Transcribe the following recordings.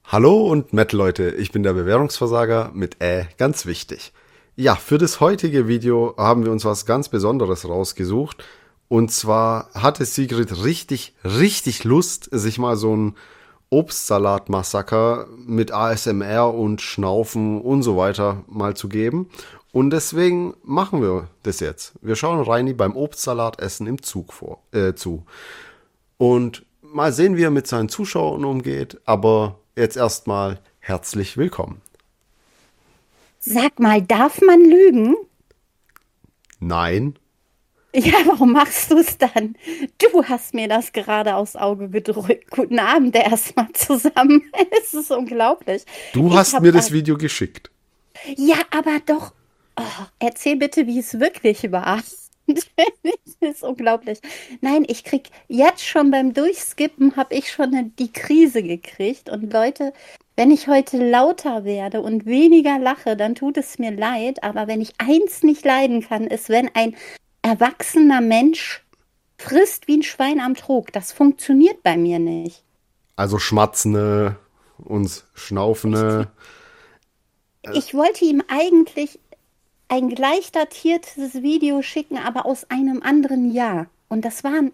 Hallo und Metal-Leute, ich bin der Bewährungsversager mit ganz wichtig. Ja, für das heutige Video haben wir uns was ganz Besonderes rausgesucht. Und zwar hatte Sigrid richtig Lust, sich mal so ein Obstsalat-Massaker mit ASMR und Schnaufen und so weiter mal zu geben. Und deswegen machen wir das jetzt. Wir schauen Reini beim Obstsalat-Essen im Zug zu. Und mal sehen, wie er mit seinen Zuschauern umgeht. Aber jetzt erstmal herzlich willkommen. Sag mal, darf man lügen? Nein. Ja, warum machst du es dann? Du hast mir das gerade aufs Auge gedrückt. Guten Abend erstmal zusammen. Es ist unglaublich. Du Ich hast habe mir das Video geschickt. ja, aber doch. Oh, erzähl bitte, wie es wirklich war. Das ist unglaublich. Nein, ich krieg jetzt schon beim Durchskippen habe ich schon die Krise gekriegt. Und Leute, wenn ich heute lauter werde und weniger lache, dann tut es mir leid. Aber wenn ich eins nicht leiden kann, ist, wenn ein erwachsener Mensch frisst wie ein Schwein am Trog. Das funktioniert bei mir nicht. Also schmatzende und Ich, schnaufende. ich wollte ihm eigentlich ein gleich datiertes Video schicken, aber aus einem anderen Jahr. Und das waren,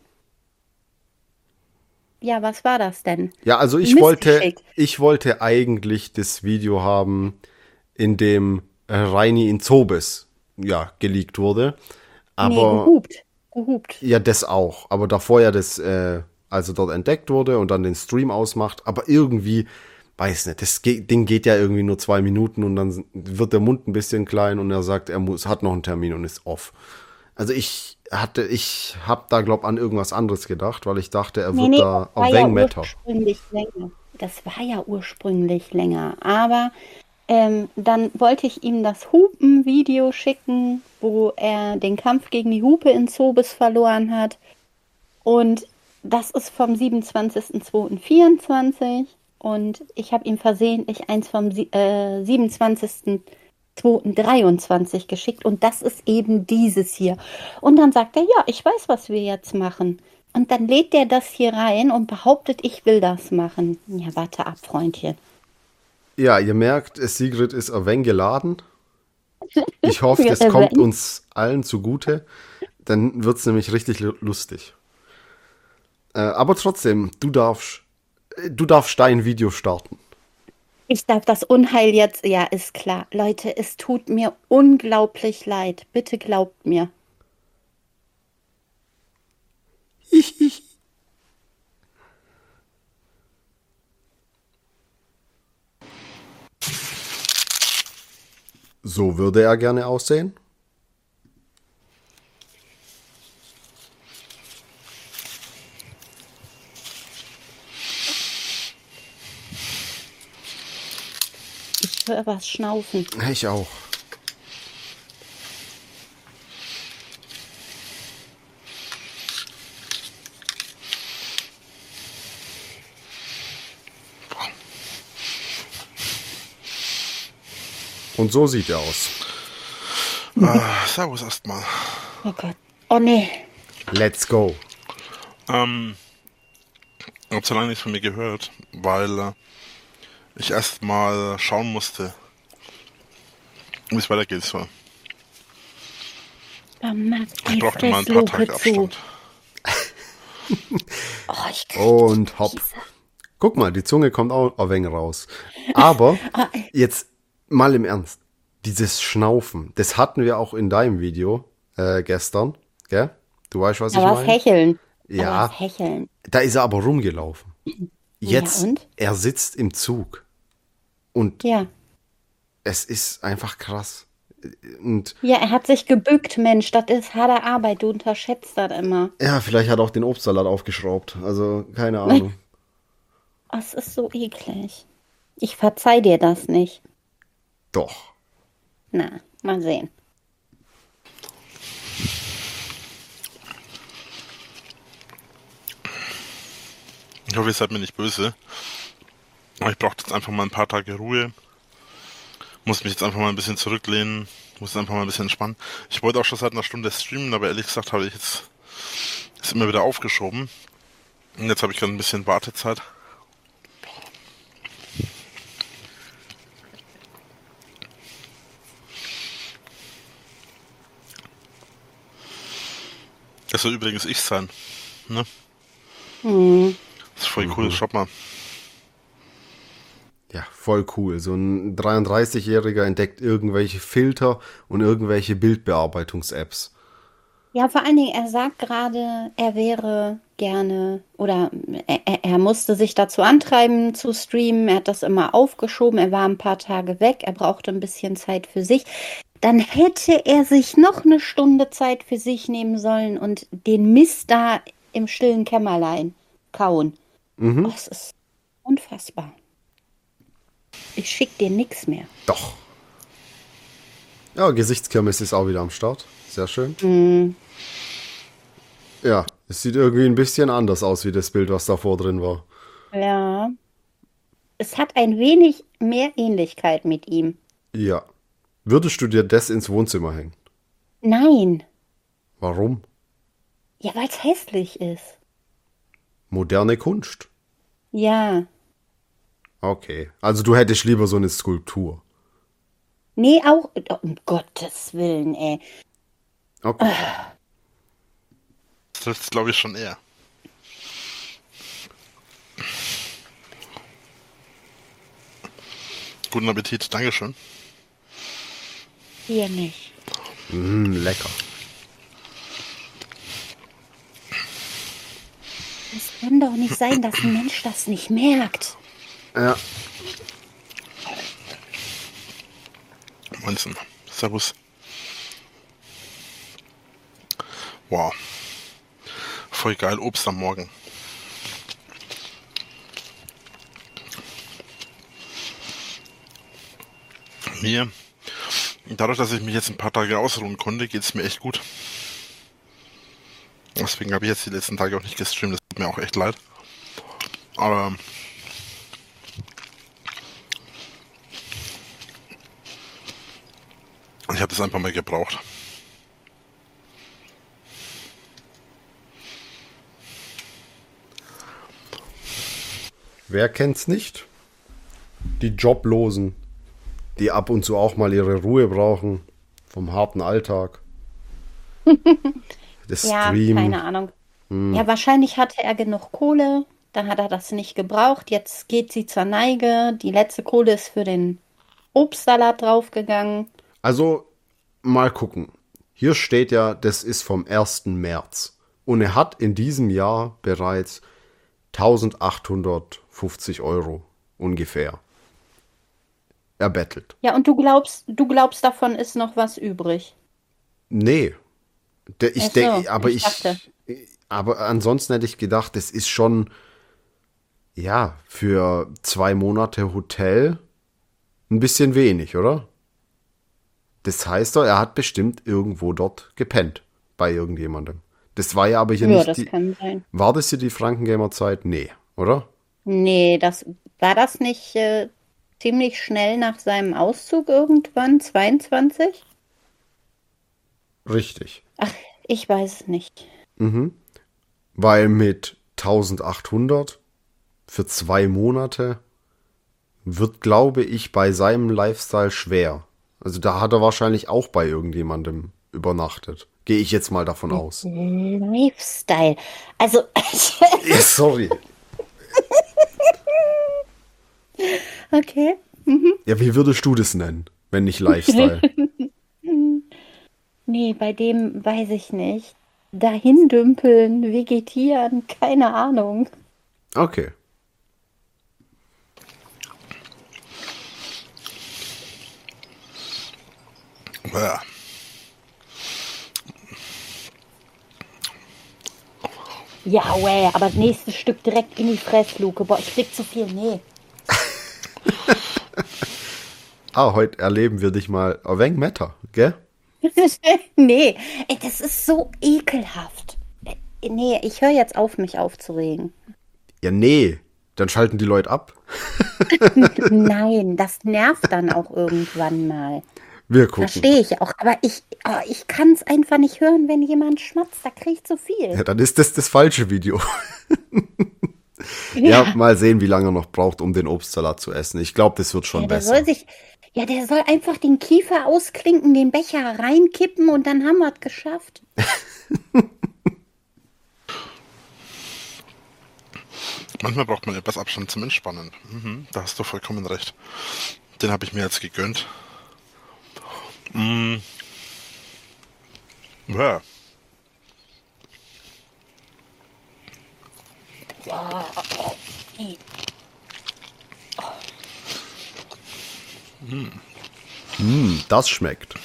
ja, was war das denn? Ja, also Missgeschickt. ich wollte eigentlich das Video haben, in dem Reini in Zobes, ja, geleakt wurde. Nee, Aber Gehupt. ja, das auch. Aber davor ja das, also dort entdeckt wurde und dann den Stream ausmacht. Aber irgendwie, weiß nicht, Ding geht ja irgendwie nur 2 Minuten und dann wird der Mund ein bisschen klein und er sagt, hat noch einen Termin und ist off. Also ich hab da glaub an irgendwas anderes gedacht, weil ich dachte, er Nee, wird nee, das da war ein ja wenig Metter. ursprünglich länger. Das war ja ursprünglich länger. Aber dann wollte ich ihm das Hupen-Video schicken, wo er den Kampf gegen die Hupe in Zobis verloren hat. Und das ist vom 27.02.24. Und ich habe ihm versehentlich eins vom 27.02.23 geschickt. Und das ist eben dieses hier. Und dann sagt er, ja, ich weiß, was wir jetzt machen. Und dann lädt er das hier rein und behauptet, ich will das machen. Ja, warte ab, Freundchen. Ja, ihr merkt, Sigrid ist ein wenig geladen. Ich hoffe, Ja, das kommt uns allen zugute. Dann wird's nämlich richtig lustig. Aber trotzdem, du darfst dein Video starten. ich darf das Unheil jetzt, ja, ist klar. Leute, es tut mir unglaublich leid. Bitte glaubt mir. So würde er gerne aussehen. Ich höre was schnaufen. Ich auch. Und so sieht er aus. Servus erstmal. Oh Gott. Oh nee. Let's go. Ich habe so lange nichts von mir gehört, weil ich erstmal schauen musste, wie es weitergeht. So. Dann mach Ich die brauchte mal ein paar Fresslupe Tage zu. Abstand. Oh, ich krieg Und hopp. Krise. Guck mal, die Zunge kommt auch ein wenig raus. Aber Ah, jetzt mal im Ernst. Dieses Schnaufen, das hatten wir auch in deinem Video gestern. Gell? Du weißt, was da ich war's meine? hecheln. Da war's Ja, hecheln. da ist er aber rumgelaufen. Ja, Jetzt, und? er sitzt im Zug. Und Ja. es ist einfach krass. Und Ja, er hat sich gebückt, Mensch. Das ist harte Arbeit. Du unterschätzt das immer. ja, vielleicht hat er auch den Obstsalat aufgeschraubt. Also, keine Ahnung. Das ist so eklig. Ich verzeih dir das nicht. Doch. Na, mal sehen. Ich hoffe, ihr seid mir nicht böse. Aber ich brauche jetzt einfach mal ein paar Tage Ruhe. Muss mich jetzt einfach mal ein bisschen zurücklehnen. Muss einfach mal ein bisschen entspannen. Ich wollte auch schon seit einer Stunde streamen, aber ehrlich gesagt habe ich jetzt ist immer wieder aufgeschoben. Und jetzt habe ich gerade ein bisschen Wartezeit. Das soll übrigens ich sein. Ne? Hm. Das ist voll cool, schaut mal. Ja, voll cool. So ein 33-Jähriger entdeckt irgendwelche Filter und irgendwelche Bildbearbeitungs-Apps. Ja, vor allen Dingen, er sagt gerade, er wäre gerne oder er musste sich dazu antreiben zu streamen. Er hat das immer aufgeschoben. Er war ein paar Tage weg. Er brauchte ein bisschen Zeit für sich. Dann hätte er sich noch eine Stunde Zeit für sich nehmen sollen und den Mist da im stillen Kämmerlein kauen. Mhm. Das ist unfassbar. Ich schick dir nix mehr. Doch. Ja, Gesichtskirmes ist auch wieder am Start. Sehr schön. Hm. Ja, es sieht irgendwie ein bisschen anders aus wie das Bild, was davor drin war. Ja, es hat ein wenig mehr Ähnlichkeit mit ihm. Ja. Würdest du dir das ins Wohnzimmer hängen? Nein. Warum? Ja, weil es hässlich ist. Moderne Kunst. Ja. Okay. Also du hättest lieber so eine Skulptur. Nee, auch. Oh, um Gottes Willen, ey. Okay. Das trifft glaube ich schon eher. Guten Appetit, Dankeschön. Hier nicht. Lecker. Es kann doch nicht sein, dass ein Mensch das nicht merkt. Ja. Moinsen. Servus. Wow. Voll geil, Obst am Morgen. Mir, dadurch, dass ich mich jetzt ein paar Tage ausruhen konnte, geht es mir echt gut. Deswegen habe ich jetzt die letzten Tage auch nicht gestreamt, das tut mir auch echt leid. Aber ich habe das einfach mal gebraucht. Wer kennt's nicht? Die Joblosen, die ab und zu auch mal ihre Ruhe brauchen vom harten Alltag. Das Ja, Stream. keine Ahnung. Ja, wahrscheinlich hatte er genug Kohle. Dann hat er das nicht gebraucht. Jetzt geht sie zur Neige. Die letzte Kohle ist für den Obstsalat draufgegangen. Also, mal gucken. Hier steht ja, das ist vom 1. März. Und er hat in diesem Jahr bereits 1850 € ungefähr erbettelt. Ja, und du glaubst, davon ist noch was übrig. Nee. Ich Ach so, denke, ich dachte. aber ansonsten hätte ich gedacht, das ist schon, ja, für 2 Monate Hotel ein bisschen wenig, oder? Das heißt doch, er hat bestimmt irgendwo dort gepennt. Bei irgendjemandem. Das war ja aber hier Ja, nicht das die. kann sein. War das hier die Frankengamer-Zeit? Nee, oder? Nee, war das nicht ziemlich schnell nach seinem Auszug irgendwann, 22? Richtig. Ach, ich weiß es nicht. Weil mit 1800 für 2 Monate wird, glaube ich, bei seinem Lifestyle schwer. Also da hat er wahrscheinlich auch bei irgendjemandem übernachtet. Gehe ich jetzt mal davon aus. Lifestyle. Also, Ja, sorry. okay. Ja, wie würdest du das nennen, wenn nicht Lifestyle? Nee, bei dem weiß ich nicht. Dahin dümpeln, vegetieren, keine Ahnung. Okay. Ja. Ja, ouais, aber das nächste Stück direkt in die Fressluke. Boah, ich krieg zu viel. Nee. Heute erleben wir dich mal ein wenig Metter, gell? Nee, ey, das ist so ekelhaft. Nee, ich höre jetzt auf, mich aufzuregen. Ja, nee. Dann schalten die Leute ab. Nein, das nervt dann auch irgendwann mal. Wir gucken. Verstehe ich auch. Aber ich kann es einfach nicht hören, wenn jemand schmatzt. Da kriege ich zu viel. Ja, dann ist das falsche Video. Ja, mal sehen, wie lange er noch braucht, um den Obstsalat zu essen. Ich glaube, das wird schon Ja, der besser. der soll einfach den Kiefer ausklinken, den Becher reinkippen und dann haben wir es geschafft. Manchmal braucht man etwas Abstand zum Entspannen. Da hast du vollkommen recht. Den habe ich mir jetzt gegönnt. Ja. Das schmeckt.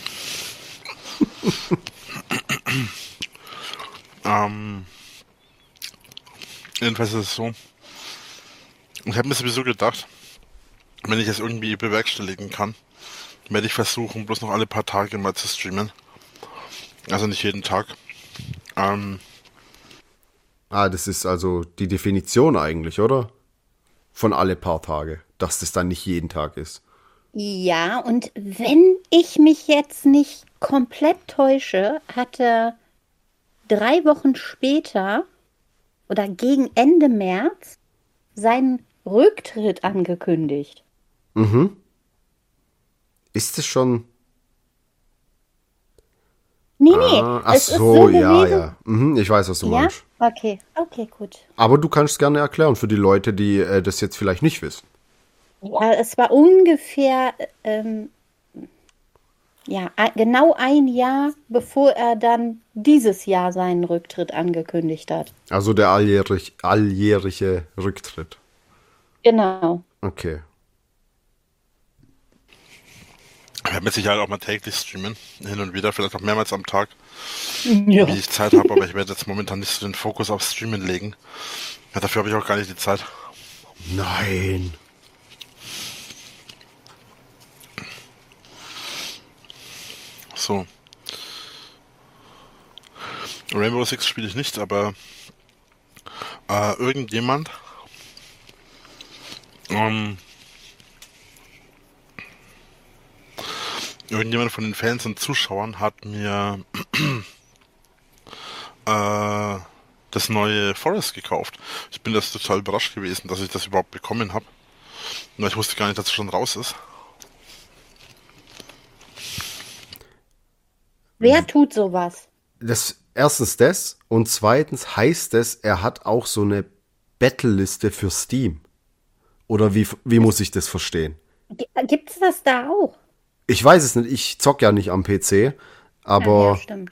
Jedenfalls ist es so. Ich habe mir sowieso gedacht, wenn ich es irgendwie bewerkstelligen kann, werde ich versuchen, bloß noch alle paar Tage mal zu streamen. Also nicht jeden Tag. Das ist also die Definition eigentlich, oder? Von alle paar Tage, dass das dann nicht jeden Tag ist. Ja, und wenn ich mich jetzt nicht komplett täusche, hatte 3 Wochen später oder gegen Ende März seinen Rücktritt angekündigt. Ist es schon... Nee, ach es ist so, so ja, gewesen. ja. Ich weiß, was du Ja? meinst. Okay, gut. Aber du kannst es gerne erklären für die Leute, die das jetzt vielleicht nicht wissen. Ja, es war ungefähr genau ein Jahr, bevor er dann dieses Jahr seinen Rücktritt angekündigt hat. Also der alljährige Rücktritt. Genau. Okay. Ich werde mit Sicherheit auch mal täglich streamen. Hin und wieder, vielleicht auch mehrmals am Tag, Ja. wie ich Zeit habe. Aber ich werde jetzt momentan nicht so den Fokus auf Streamen legen. Ja, dafür habe ich auch gar nicht die Zeit. Nein. So. Rainbow Six spiele ich nicht, aber irgendjemand von den Fans und Zuschauern hat mir das neue Forest gekauft. Ich bin das total überrascht gewesen, dass ich das überhaupt bekommen habe. Ich wusste gar nicht, dass es schon raus ist. Wer tut sowas? Erstens das und zweitens heißt es, er hat auch so eine Battle-Liste für Steam. Oder wie muss ich das verstehen? Gibt es das da auch? Ich weiß es nicht, ich zock ja nicht am PC, aber Ja, stimmt.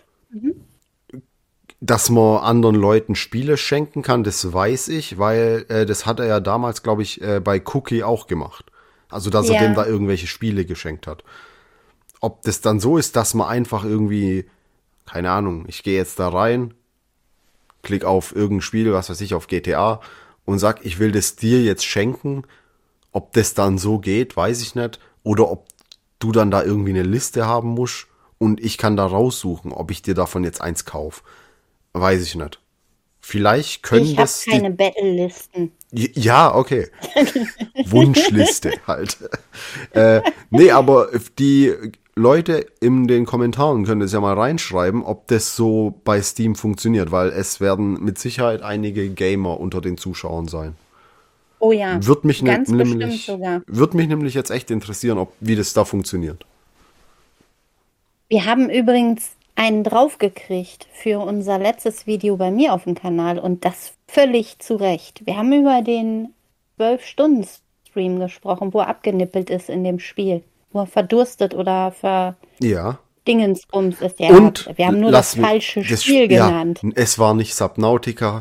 dass man anderen Leuten Spiele schenken kann, das weiß ich, weil das hat er ja damals, glaube ich, bei Cookie auch gemacht. Also, dass er Ja. dem da irgendwelche Spiele geschenkt hat. Ob das dann so ist, dass man einfach irgendwie, keine Ahnung, ich gehe jetzt da rein, klick auf irgendein Spiel, was weiß ich, auf GTA und sag, ich will das dir jetzt schenken. Ob das dann so geht, weiß ich nicht. Oder ob du dann da irgendwie eine Liste haben musst und ich kann da raussuchen, ob ich dir davon jetzt eins kaufe. Weiß ich nicht. Vielleicht können Ich habe das die- keine Battle-Listen. Ja, okay. Wunschliste halt. Nee, aber die Leute in den Kommentaren können das ja mal reinschreiben, ob das so bei Steam funktioniert, weil es werden mit Sicherheit einige Gamer unter den Zuschauern sein. Oh ja, Wird mich ganz bestimmt nämlich, sogar. wird mich nämlich jetzt echt interessieren, wie das da funktioniert. Wir haben übrigens einen draufgekriegt für unser letztes Video bei mir auf dem Kanal und das völlig zu Recht. Wir haben über den 12-Stunden-Stream gesprochen, wo er abgenippelt ist in dem Spiel. Wo er verdurstet oder Ja. verdingensbums ist. Ja, Und wir haben nur lass das mich- falsche das- Spiel ja, genannt. Es war nicht Subnautica.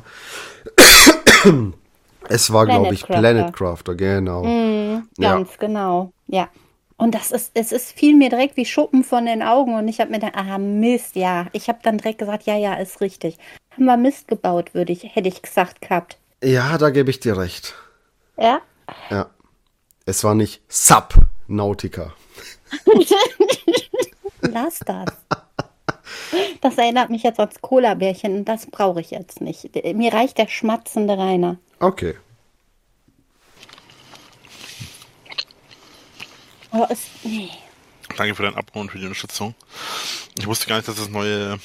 Es war, glaube ich, Planet Planet Crafter, genau. Ja. Ganz genau, ja. Und es ist fiel mir direkt wie Schuppen von den Augen und ich habe mir gedacht, Mist, ja. Ich habe dann direkt gesagt, ja, ist richtig. Haben wir Mist gebaut, hätte ich gesagt gehabt. Ja, da gebe ich dir recht. Ja. Ja. Es war nicht Subnautica. Lass das. Das erinnert mich jetzt ans Cola-Bärchen und das brauche ich jetzt nicht. Mir reicht der schmatzende Rainer. Okay. Aber nee. Danke für dein Abo und für die Unterstützung. Ich wusste gar nicht, dass das neue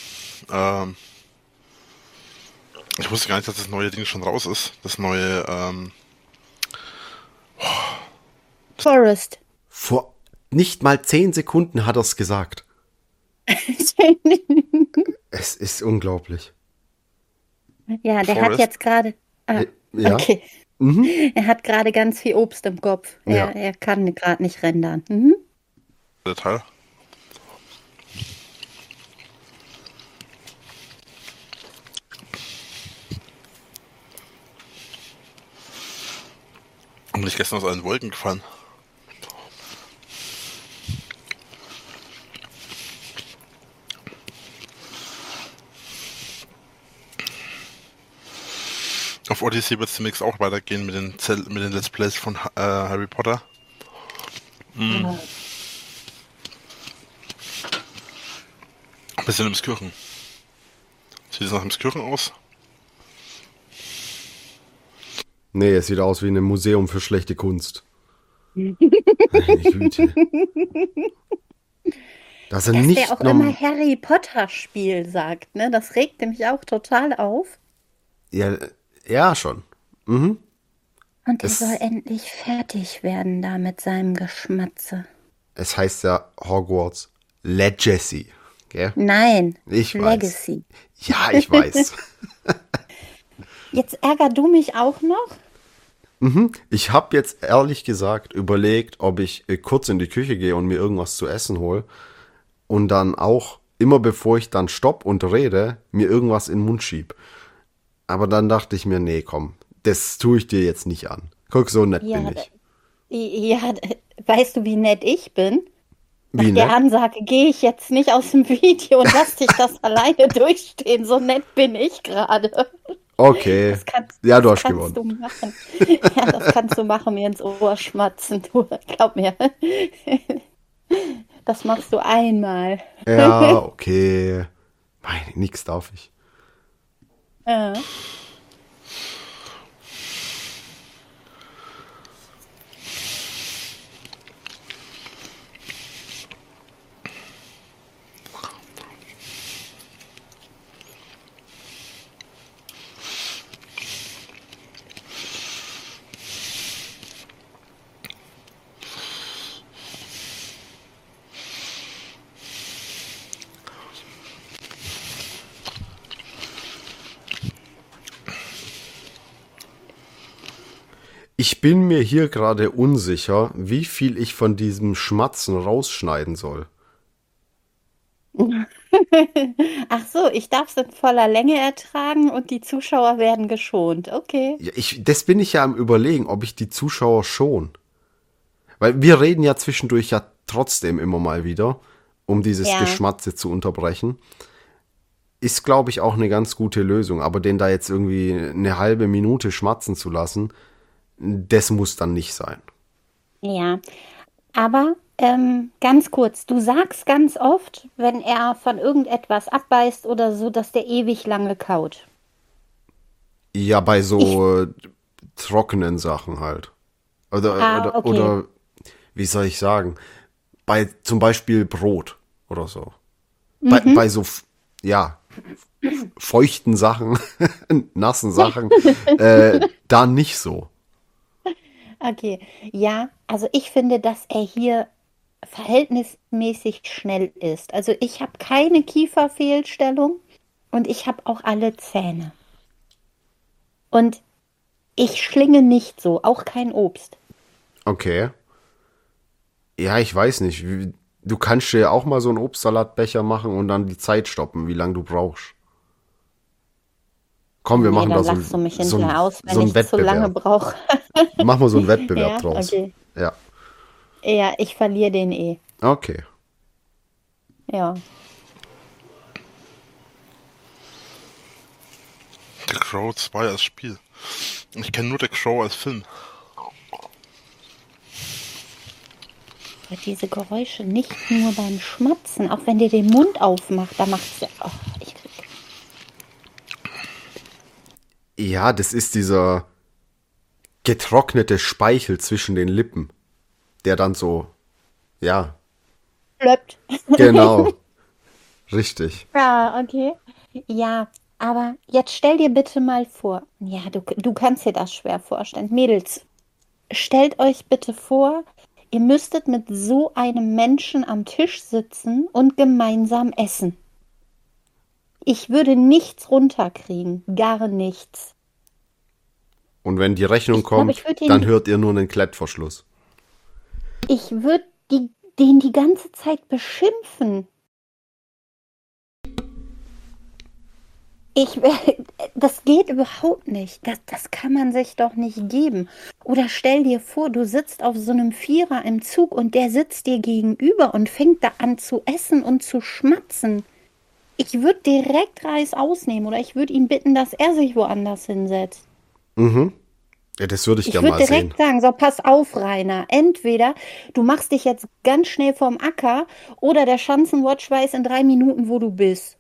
Ding schon raus ist. Das neue Forest. Vor nicht mal 10 Sekunden hat er es gesagt. Es ist unglaublich. Ja, der hat Forest? jetzt gerade. Ja. Okay. Er hat gerade ganz viel Obst im Kopf. Ja. Er kann gerade nicht rendern. Mhm. Der Teil. Und bin ich gestern aus allen Wolken gefallen. Auf Odyssey wird es demnächst auch weitergehen mit den Let's Plays von Harry Potter. Ja. Ein bisschen im Skirchen. Sieht es nach dem Skirchen aus? Nee, es sieht aus wie ein Museum für schlechte Kunst. Meine Güte. Das ist Dass nicht der auch immer Harry Potter Spiel sagt, ne? Das regt mich auch total auf. Ja, schon. Mhm. Und er Es- soll endlich fertig werden da mit seinem Geschmatze. Es heißt ja Hogwarts Legacy. Gell? Nein, Ich weiß. Legacy. Ja, ich weiß. Jetzt ärger du mich auch noch? Ich habe jetzt ehrlich gesagt überlegt, ob ich kurz in die Küche gehe und mir irgendwas zu essen hole und dann auch, immer bevor ich dann stopp und rede, mir irgendwas in den Mund schieb. Aber dann dachte ich mir, nee, komm, das tue ich dir jetzt nicht an. Guck, so nett Ja, bin ich. Ja, weißt du, wie nett ich bin? Nach Wie der nett? Ansage gehe ich jetzt nicht aus dem Video und lass dich das alleine durchstehen. So nett bin ich gerade. Okay. Ja, du hast gewonnen. Du machen. Ja, das kannst du machen, mir ins Ohr schmatzen. Du, glaub mir. Das machst du einmal. Ja, okay. Meine, nix darf ich. Ja. Ich bin mir hier gerade unsicher, wie viel ich von diesem Schmatzen rausschneiden soll. Ach so, ich darf es in voller Länge ertragen und die Zuschauer werden geschont. Okay. Ja, das bin ich ja am Überlegen, ob ich die Zuschauer schon. Weil wir reden ja zwischendurch ja trotzdem immer mal wieder, um dieses Ja. Geschmatze zu unterbrechen. Ist, glaube ich, auch eine ganz gute Lösung. Aber den da jetzt irgendwie eine halbe Minute schmatzen zu lassen, das muss dann nicht sein. Ja, aber ganz kurz, du sagst ganz oft, wenn er von irgendetwas abbeißt oder so, dass der ewig lange kaut. Ja, bei so trockenen Sachen halt. Oder, Okay. oder, wie soll ich sagen? Bei zum Beispiel Brot oder so. Bei so, ja, feuchten Sachen, nassen Sachen, da nicht so. Okay, ja, also ich finde, dass er hier verhältnismäßig schnell ist. Also ich habe keine Kieferfehlstellung und ich habe auch alle Zähne. Und ich schlinge nicht so, auch kein Obst. Okay. Ja, ich weiß nicht. Du kannst dir ja auch mal so einen Obstsalatbecher machen und dann die Zeit stoppen, wie lange du brauchst. Komm, wir Nee, machen dann da so, lachst du mich so, hinterher aus, wenn so einen ich zu lange Wettbewerb. brauche. Machen wir so einen Wettbewerb Ja, draus. okay. Ja. Ja, ich verliere den eh. Okay. Ja. The Crow 2 als Spiel. Ich kenne nur The Crow als Film. Aber diese Geräusche nicht nur beim Schmatzen, auch wenn der den Mund aufmacht, da macht's ja. Oh, ich krieg. Ja, das ist dieser getrocknete Speichel zwischen den Lippen, der dann so, ja, Blöppt. genau, richtig. Ja, okay. Ja, aber jetzt stell dir bitte mal vor, ja, du kannst dir das schwer vorstellen. Mädels, stellt euch bitte vor, ihr müsstet mit so einem Menschen am Tisch sitzen und gemeinsam essen. Ich würde nichts runterkriegen, gar nichts. Und wenn die Rechnung Ich glaube, kommt, ich würde dann ihn, hört ihr nur einen Klettverschluss. ich würde den die ganze Zeit beschimpfen. Ich, das geht überhaupt nicht. Das kann man sich doch nicht geben. Oder stell dir vor, du sitzt auf so einem Vierer im Zug und der sitzt dir gegenüber und fängt da an zu essen und zu schmatzen. Ich würde direkt Reis ausnehmen oder ich würde ihn bitten, dass er sich woanders hinsetzt. Mhm. Ja, das würde ich Ich gerne würde mal sehen. direkt sagen, so pass auf, Rainer. Entweder du machst dich jetzt ganz schnell vom Acker oder der Schanzenwatch weiß in 3 Minuten, wo du bist.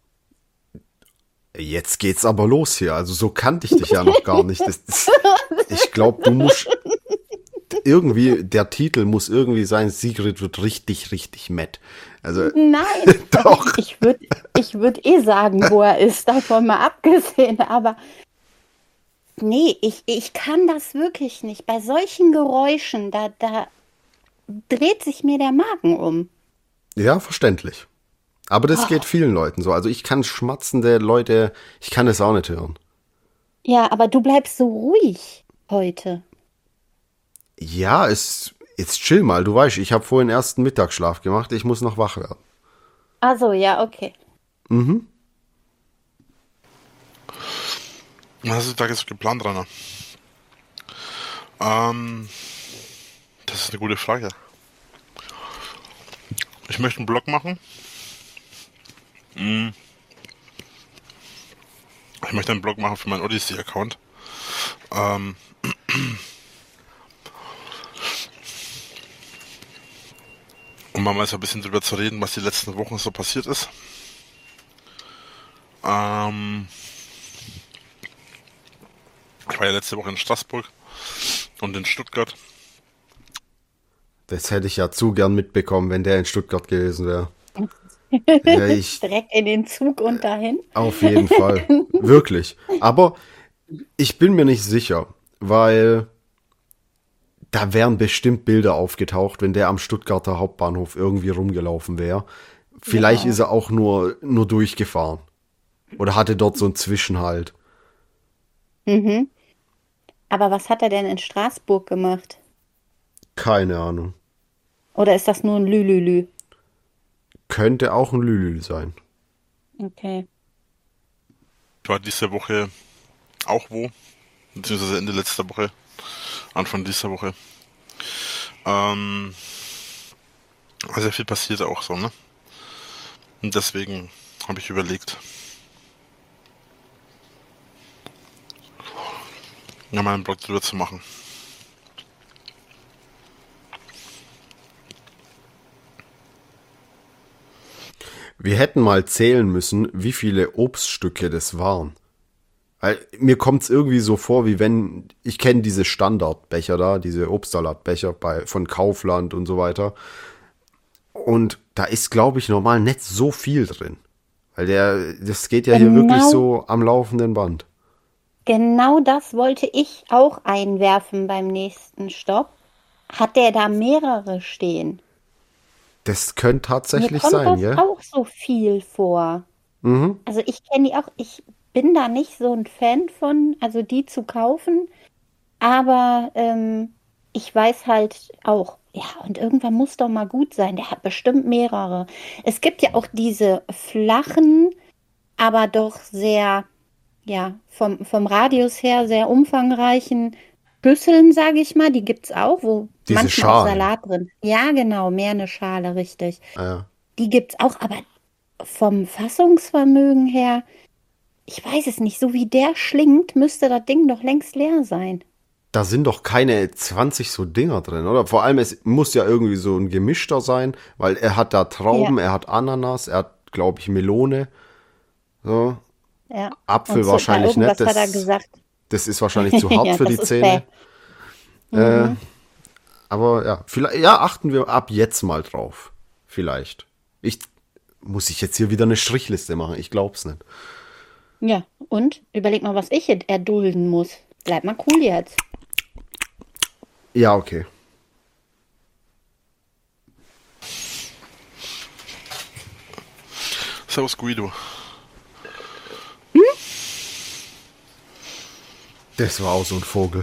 Jetzt geht's aber los hier. Also so kannte ich dich ja noch gar nicht. Ich glaube, du musst irgendwie, der Titel muss irgendwie sein, Sigrid wird richtig, richtig mad. Also, Nein, doch. ich würd eh sagen, wo er ist, davon mal abgesehen. Aber nee, ich kann das wirklich nicht. Bei solchen Geräuschen, da dreht sich mir der Magen um. Ja, verständlich. Aber das geht Oh, vielen Leuten so. Also ich kann schmatzende Leute, ich kann es auch nicht hören. ja, aber du bleibst so ruhig heute. Ja, jetzt chill mal. Du weißt, ich habe vorhin erst einen Mittagsschlaf gemacht. Ich muss noch wach werden. Also, ja, okay. Mhm. Was hast du da jetzt geplant, Rainer? Ähm, Das ist eine gute Frage. Ich möchte einen Blog machen. Ich möchte einen Blog machen für meinen Odyssey-Account. Ähm, um mal so ein bisschen drüber zu reden, was die letzten Wochen so passiert ist. Ähm, Ich war ja letzte Woche in Straßburg und in Stuttgart. Das hätte ich ja zu gern mitbekommen, wenn der in Stuttgart gewesen wäre. Ja, Direkt in den Zug und dahin. auf jeden Fall. Wirklich. Aber ich bin mir nicht sicher, weil da wären bestimmt Bilder aufgetaucht, wenn der am Stuttgarter Hauptbahnhof irgendwie rumgelaufen wäre. Vielleicht Ja. ist er auch nur durchgefahren. Oder hatte dort so einen Zwischenhalt. Mhm. Aber was hat er denn in Straßburg gemacht? Keine Ahnung. Oder ist das nur ein Lülülü? Könnte auch ein Lülü sein. Okay. Ich war diese Woche auch wo, beziehungsweise Ende letzter Woche, Anfang dieser Woche. Ähm, Sehr viel passiert auch so, ne? Und deswegen habe ich überlegt, ja, mal einen Blog drüber zu machen. Wir hätten mal zählen müssen, wie viele Obststücke das waren. Weil mir kommt es irgendwie so vor, wie wenn, ich kenne diese Standardbecher da, diese Obstsalatbecher von Kaufland und so weiter. Und da ist, glaube ich, normal nicht so viel drin. Weil das geht ja hier wirklich Genau, so am laufenden Band. genau das wollte ich auch einwerfen beim nächsten Stopp. Hat der da mehrere stehen? Das könnte Mir tatsächlich kommt sein, das ja? auch so viel vor. Mhm. Also ich kenne die auch, ich bin da nicht so ein Fan von, also die zu kaufen, aber ich weiß halt auch, ja, und irgendwann muss doch mal gut sein. Der hat bestimmt mehrere. Es gibt ja auch diese flachen, aber doch sehr, ja, vom Radius her sehr umfangreichen Schüsseln, sage ich mal. Die gibt's auch, wo Diese manchmal auch Schalen. Salat drin. Ja, genau, mehr eine Schale, richtig. Ja. Die gibt's auch, aber vom Fassungsvermögen her, ich weiß es nicht, so wie der schlingt, müsste das Ding doch längst leer sein. Da sind doch keine 20 so Dinger drin, oder? Vor allem, es muss ja irgendwie so ein gemischter sein, weil er hat da Ja, Trauben, er hat Ananas, er hat, glaube ich, Melone. So. ja. Und Apfel Zucker, wahrscheinlich nicht, irgendwas hat er gesagt. das ist wahrscheinlich zu hart Ja, für das die ist Zähne. bäh. Äh, Mhm. aber ja, vielleicht, ja, achten wir ab jetzt mal drauf. Vielleicht. Muss ich jetzt hier wieder eine Strichliste machen? Ich glaub's nicht. Ja, und überleg mal, was ich erdulden muss. Bleib mal cool jetzt. Ja, okay. Servus Guido. Das war auch so ein Vogel.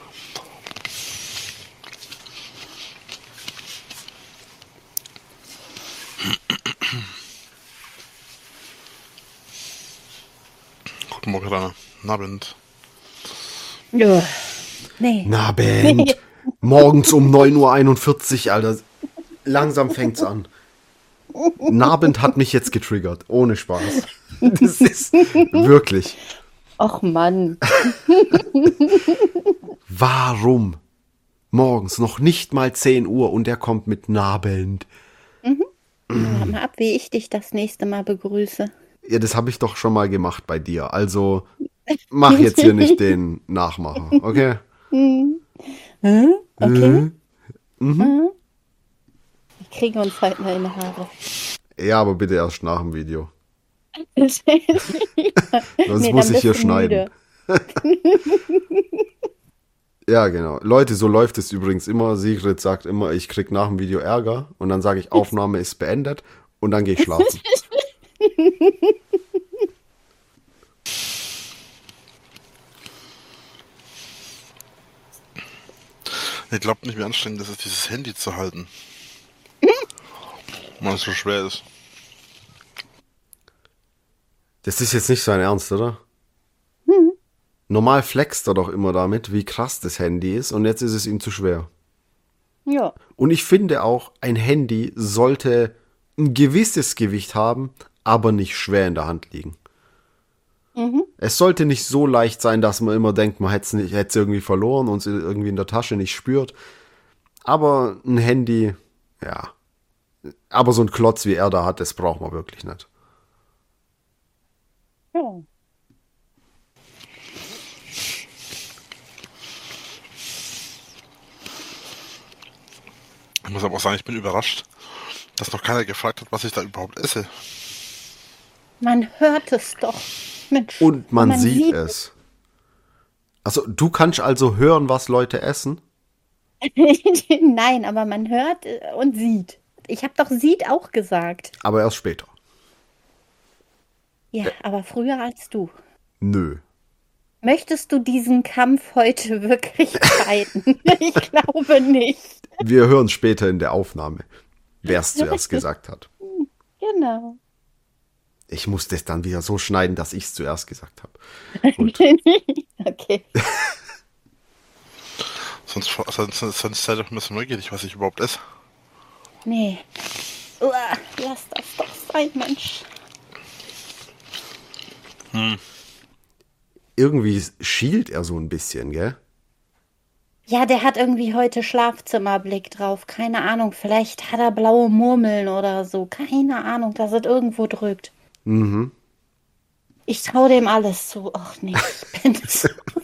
Guten Morgen, Rainer. Guten Abend. Ja. Nee. Na, Band. Morgens um 9:41 Uhr, Alter. Langsam fängt's an. Nabend hat mich jetzt getriggert. Ohne Spaß. Das ist wirklich. Och Mann. Warum? Morgens noch nicht mal 10 Uhr und er kommt mit Nabend. Warte mal ab, wie ich dich das nächste Mal begrüße. Ja, das habe ich doch schon mal gemacht bei dir. Also mach jetzt hier nicht den Nachmacher, okay? Okay. Wir kriegen uns halt mal in die Haare. Ja, aber bitte erst nach dem Video. Sonst Sonst muss ich hier schneiden. Ja, genau. Leute, so läuft es übrigens immer. Sigrid sagt immer, ich krieg nach dem Video Ärger und dann sage ich, Aufnahme ist beendet und dann gehe ich schlafen. Ich glaube nicht, wie anstrengend das ist, dieses Handy zu halten. Weil es so schwer ist. Das ist jetzt nicht sein Ernst, oder? Normal flext er doch immer damit, wie krass das Handy ist und jetzt ist es ihm zu schwer. Ja. Und ich finde auch, ein Handy sollte ein gewisses Gewicht haben, aber nicht schwer in der Hand liegen. Es sollte nicht so leicht sein, dass man immer denkt, man hätte es irgendwie verloren und es irgendwie in der Tasche nicht spürt. Aber ein Handy, ja. Aber so ein Klotz wie er da hat, das braucht man wirklich nicht. Ja. Ich muss aber auch sagen, ich bin überrascht, dass noch keiner gefragt hat, was ich da überhaupt esse. Man hört es doch. Mensch. Und man sieht es. Also du kannst also hören, was Leute essen? Nein, aber man hört und sieht. Ich habe doch sieht auch gesagt. Aber erst später. Ja, aber früher als du. Nö. Möchtest du diesen Kampf heute wirklich fighten? Ich glaube nicht. Wir hören später in der Aufnahme, wer es zuerst gesagt hat. Genau. Ich muss das dann wieder so schneiden, dass ich es zuerst gesagt habe. Okay. Sonst seid doch ein bisschen neugierig, was ich überhaupt esse. Nee. Uah, lass das doch sein, Mensch. Irgendwie schielt er so ein bisschen, gell? Ja, der hat irgendwie heute Schlafzimmerblick drauf. Keine Ahnung, vielleicht hat er blaue Murmeln oder so. Keine Ahnung, dass es irgendwo drückt. Ich traue dem alles zu. Ach nee, ich bin so.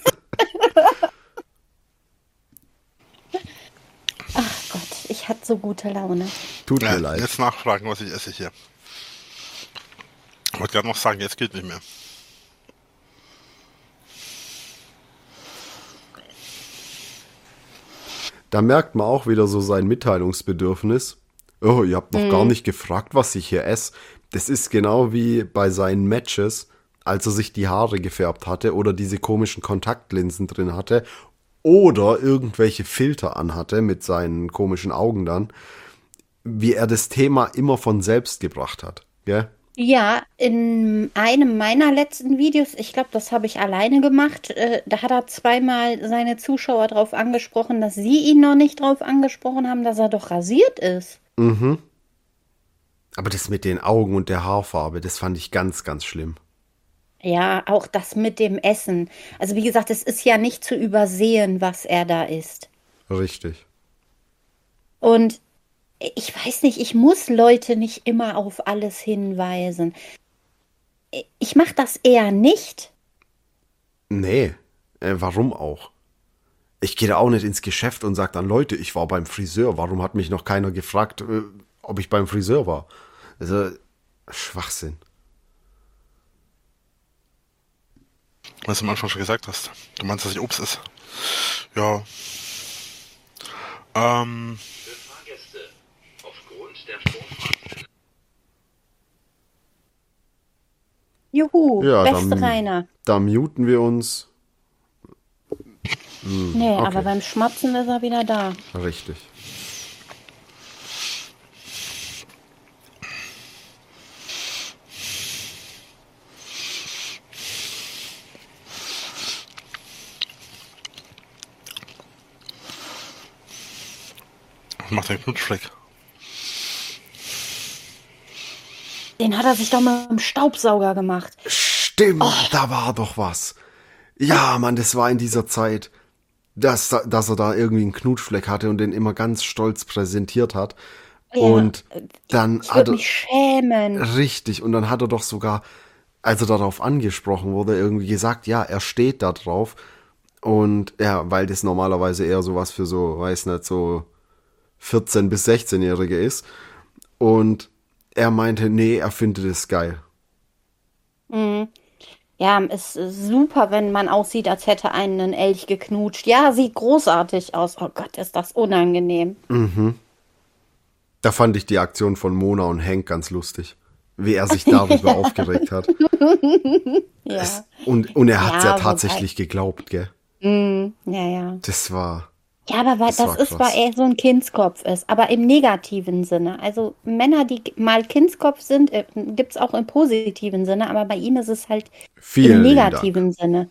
Ach Gott, ich hatte so gute Laune. Tut mir leid. Jetzt nachfragen, was ich esse hier. Ich wollte gerade noch sagen, jetzt geht nicht mehr. Da merkt man auch wieder so sein Mitteilungsbedürfnis. Oh, ihr habt noch gar nicht gefragt, was ich hier esse. Das ist genau wie bei seinen Matches, als er sich die Haare gefärbt hatte oder diese komischen Kontaktlinsen drin hatte oder irgendwelche Filter anhatte mit seinen komischen Augen dann, wie er das Thema immer von selbst gebracht hat. Gell? Ja, in einem meiner letzten Videos, ich glaube, das habe ich alleine gemacht, da hat er zweimal seine Zuschauer drauf angesprochen, dass sie ihn noch nicht drauf angesprochen haben, dass er doch rasiert ist. Aber das mit den Augen und der Haarfarbe, das fand ich ganz, ganz schlimm. Ja, auch das mit dem Essen. Also wie gesagt, es ist ja nicht zu übersehen, was er da isst. Richtig. Und ich weiß nicht, ich muss Leute nicht immer auf alles hinweisen. Ich mache das eher nicht. Nee, warum auch? Ich gehe da auch nicht ins Geschäft und sage dann, Leute, ich war beim Friseur. Warum hat mich noch keiner gefragt, ob ich beim Friseur war? Also, Schwachsinn. Was du am Anfang schon gesagt hast. Du meinst, dass ich Obst esse? Ja. Fahrgäste, aufgrund der Stromfahrt. Juhu, Ja, beste Rainer. da muten wir uns. Nee, okay. aber beim Schmatzen ist er wieder da. Richtig. Was macht der Knutschfleck? Den hat er sich doch mit dem Staubsauger gemacht. Stimmt, da war doch was. Ja, Mann, das war in dieser Zeit, dass er da irgendwie einen Knutschfleck hatte und den immer ganz stolz präsentiert hat. Ja, Und dann ich hat würde er, mich schämen. richtig, und dann hat er doch sogar, als er darauf angesprochen wurde, irgendwie gesagt, ja, er steht da drauf. Und ja, weil das normalerweise eher sowas für so, weiß nicht, so 14- bis 16-Jährige ist. Und er meinte, nee, er findet es geil. Ja, es ist super, wenn man aussieht, als hätte einen Elch geknutscht. Ja, sieht großartig aus. Oh Gott, ist das unangenehm. Da fand ich die Aktion von Mona und Hank ganz lustig. Wie er sich darüber aufgeregt hat. Ja, Und er hat es ja ja, tatsächlich geglaubt, gell? ja. Das war, Ja, aber das das war ist, weil krass. er so ein Kindskopf ist, aber im negativen Sinne. Also Männer, die mal Kindskopf sind, gibt es auch im positiven Sinne, aber bei ihm ist es halt im Vielen lieben Dank. negativen Sinne.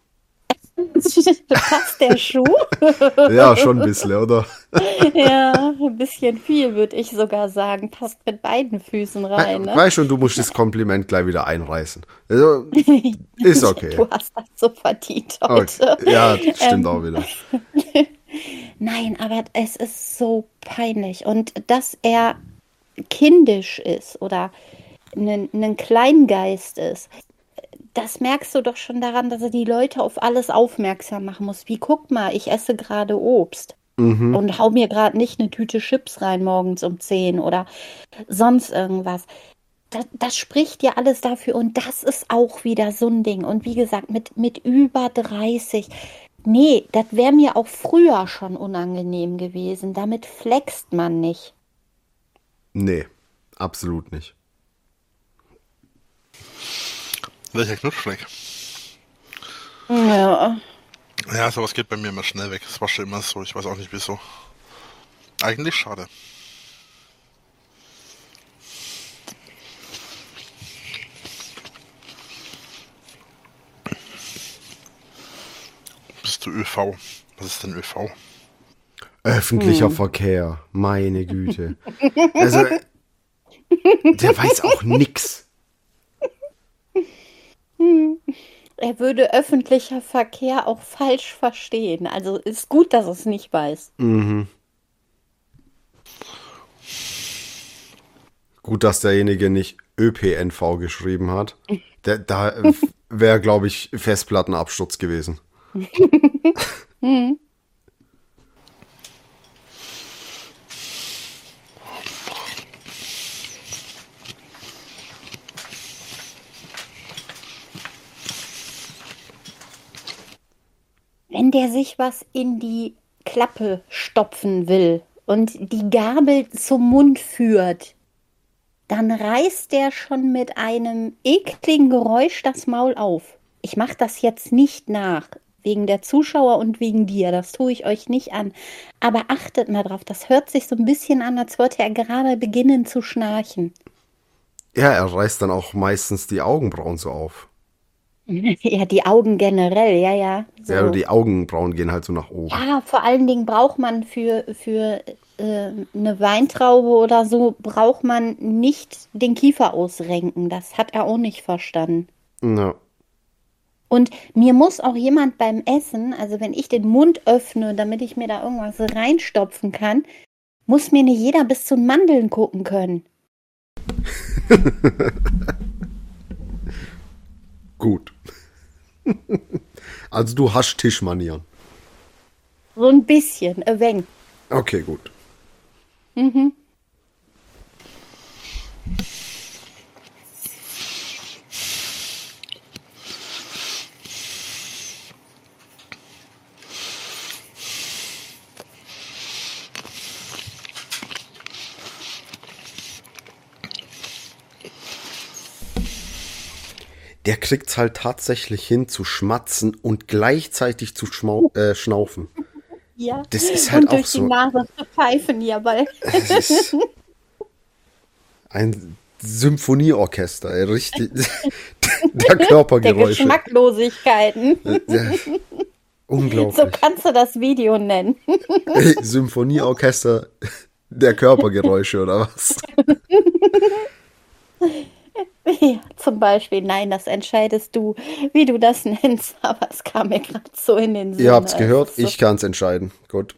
Passt der Schuh? Ja, schon ein bisschen, oder? Ja, ein bisschen viel, würde ich sogar sagen. Passt mit beiden Füßen rein, ne? Weißt schon, du musst das Kompliment gleich wieder einreißen. Also, ist okay. Du hast das so verdient Okay. heute. Ja, stimmt auch wieder. Nein, aber es ist so peinlich. Und dass er kindisch ist oder ein Kleingeist ist, das merkst du doch schon daran, dass er die Leute auf alles aufmerksam machen muss. Wie, guck mal, ich esse gerade Obst und hau mir gerade nicht eine Tüte Chips rein morgens um 10 oder sonst irgendwas. Das spricht ja alles dafür und das ist auch wieder so ein Ding. Und wie gesagt, mit über 30. Nee, das wäre mir auch früher schon unangenehm gewesen. Damit flext man nicht. Nee, absolut nicht. Welcher Knutschfleck? Ja. Ja, sowas geht bei mir immer schnell weg. Das war schon immer so. Ich weiß auch nicht wieso. Eigentlich schade. Bist du ÖV? Was ist denn ÖV? Öffentlicher Verkehr, meine Güte. Also, der weiß auch nix. Er würde öffentlicher Verkehr auch falsch verstehen. Also ist gut, dass er es nicht weiß. Gut, dass derjenige nicht ÖPNV geschrieben hat. Da wäre, glaube ich, Festplattenabsturz gewesen. Wenn der sich was in die Klappe stopfen will und die Gabel zum Mund führt, dann reißt der schon mit einem ekligen Geräusch das Maul auf. Ich mache das jetzt nicht nach, wegen der Zuschauer und wegen dir. Das tue ich euch nicht an. Aber achtet mal drauf, das hört sich so ein bisschen an, als wollte er gerade beginnen zu schnarchen. Ja, er reißt dann auch meistens die Augenbrauen so auf. Ja, die Augen generell, ja. So. Ja, die Augenbrauen gehen halt so nach oben. Ja, vor allen Dingen braucht man für eine Weintraube oder so, braucht man nicht den Kiefer ausrenken. Das hat er auch nicht verstanden. Ja. Und mir muss auch jemand beim Essen, also wenn ich den Mund öffne, damit ich mir da irgendwas reinstopfen kann, muss mir nicht jeder bis zu den Mandeln gucken können. Gut. Also du hast Tischmanieren. So ein bisschen, ein wenig. Okay, gut. der kriegt's halt tatsächlich hin zu schmatzen und gleichzeitig zu schnaufen. Ja. Das ist halt Und auch durch die so. Nase zu pfeifen, jawohl. Es ist ein Symphonieorchester, ey, richtig. Der Der Körpergeräusche. Geschmacklosigkeiten. Ja, So unglaublich. kannst du das Video nennen. Ey, Symphonieorchester der Körpergeräusche oder was? Ja, zum Beispiel, nein, das entscheidest du, wie du das nennst, aber es kam mir gerade so in den Sinn. Ihr habt's Es gehört, ist so, ich kann's entscheiden. Gut.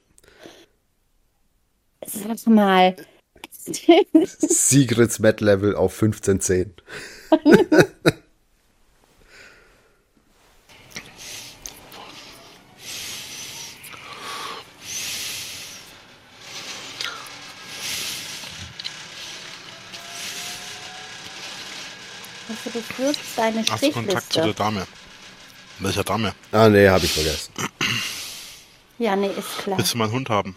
sag mal. Sigrids Met-Level auf 1510. Also du führst deine Hast du Kontakt zu der Strichliste. Dame? Welcher Dame? Ah, nee, hab ich vergessen. Ja, nee, ist klar. Willst du mal einen Hund haben?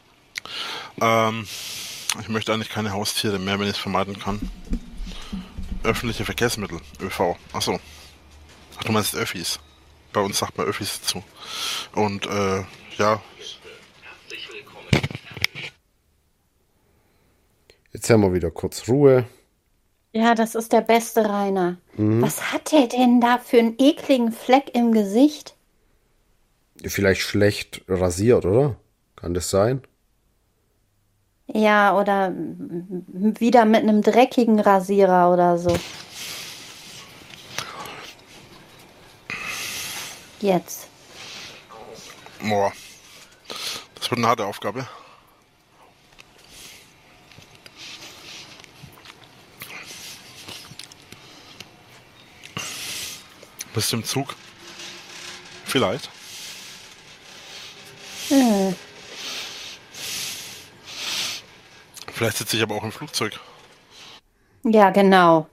Ich möchte eigentlich keine Haustiere mehr, wenn ich es vermeiden kann. Öffentliche Verkehrsmittel, ÖV. Achso. Ach, du meinst Öffis. Bei uns sagt man Öffis dazu. Und ja, Herzlich willkommen. Jetzt haben wir wieder kurz Ruhe. Ja, das ist der beste Rainer. Mhm. Was hat der denn da für einen ekligen Fleck im Gesicht? Vielleicht schlecht rasiert, oder? Kann das sein? Ja, oder wieder mit einem dreckigen Rasierer oder so. Jetzt. boah. Das wird eine harte Aufgabe. Bist du im Zug? Vielleicht. Vielleicht sitze ich aber auch im Flugzeug. Ja, genau.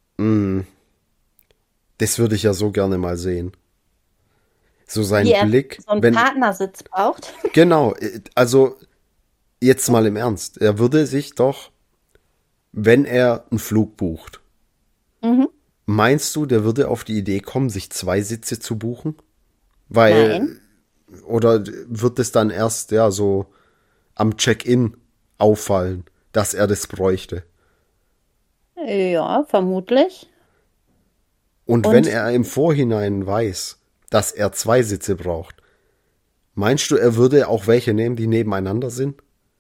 Das würde ich ja so gerne mal sehen. So sein Wie er Blick, so einen wenn, Partnersitz braucht. genau, also jetzt mal im Ernst, er würde sich doch, wenn er einen Flug bucht, meinst du, der würde auf die Idee kommen, sich 2 Sitze zu buchen? Weil, Nein. oder wird es dann erst, ja, so am Check-in auffallen, dass er das bräuchte? Ja, vermutlich. Und Und- wenn er im Vorhinein weiß, dass er 2 Sitze braucht, meinst du, er würde auch welche nehmen, die nebeneinander sind?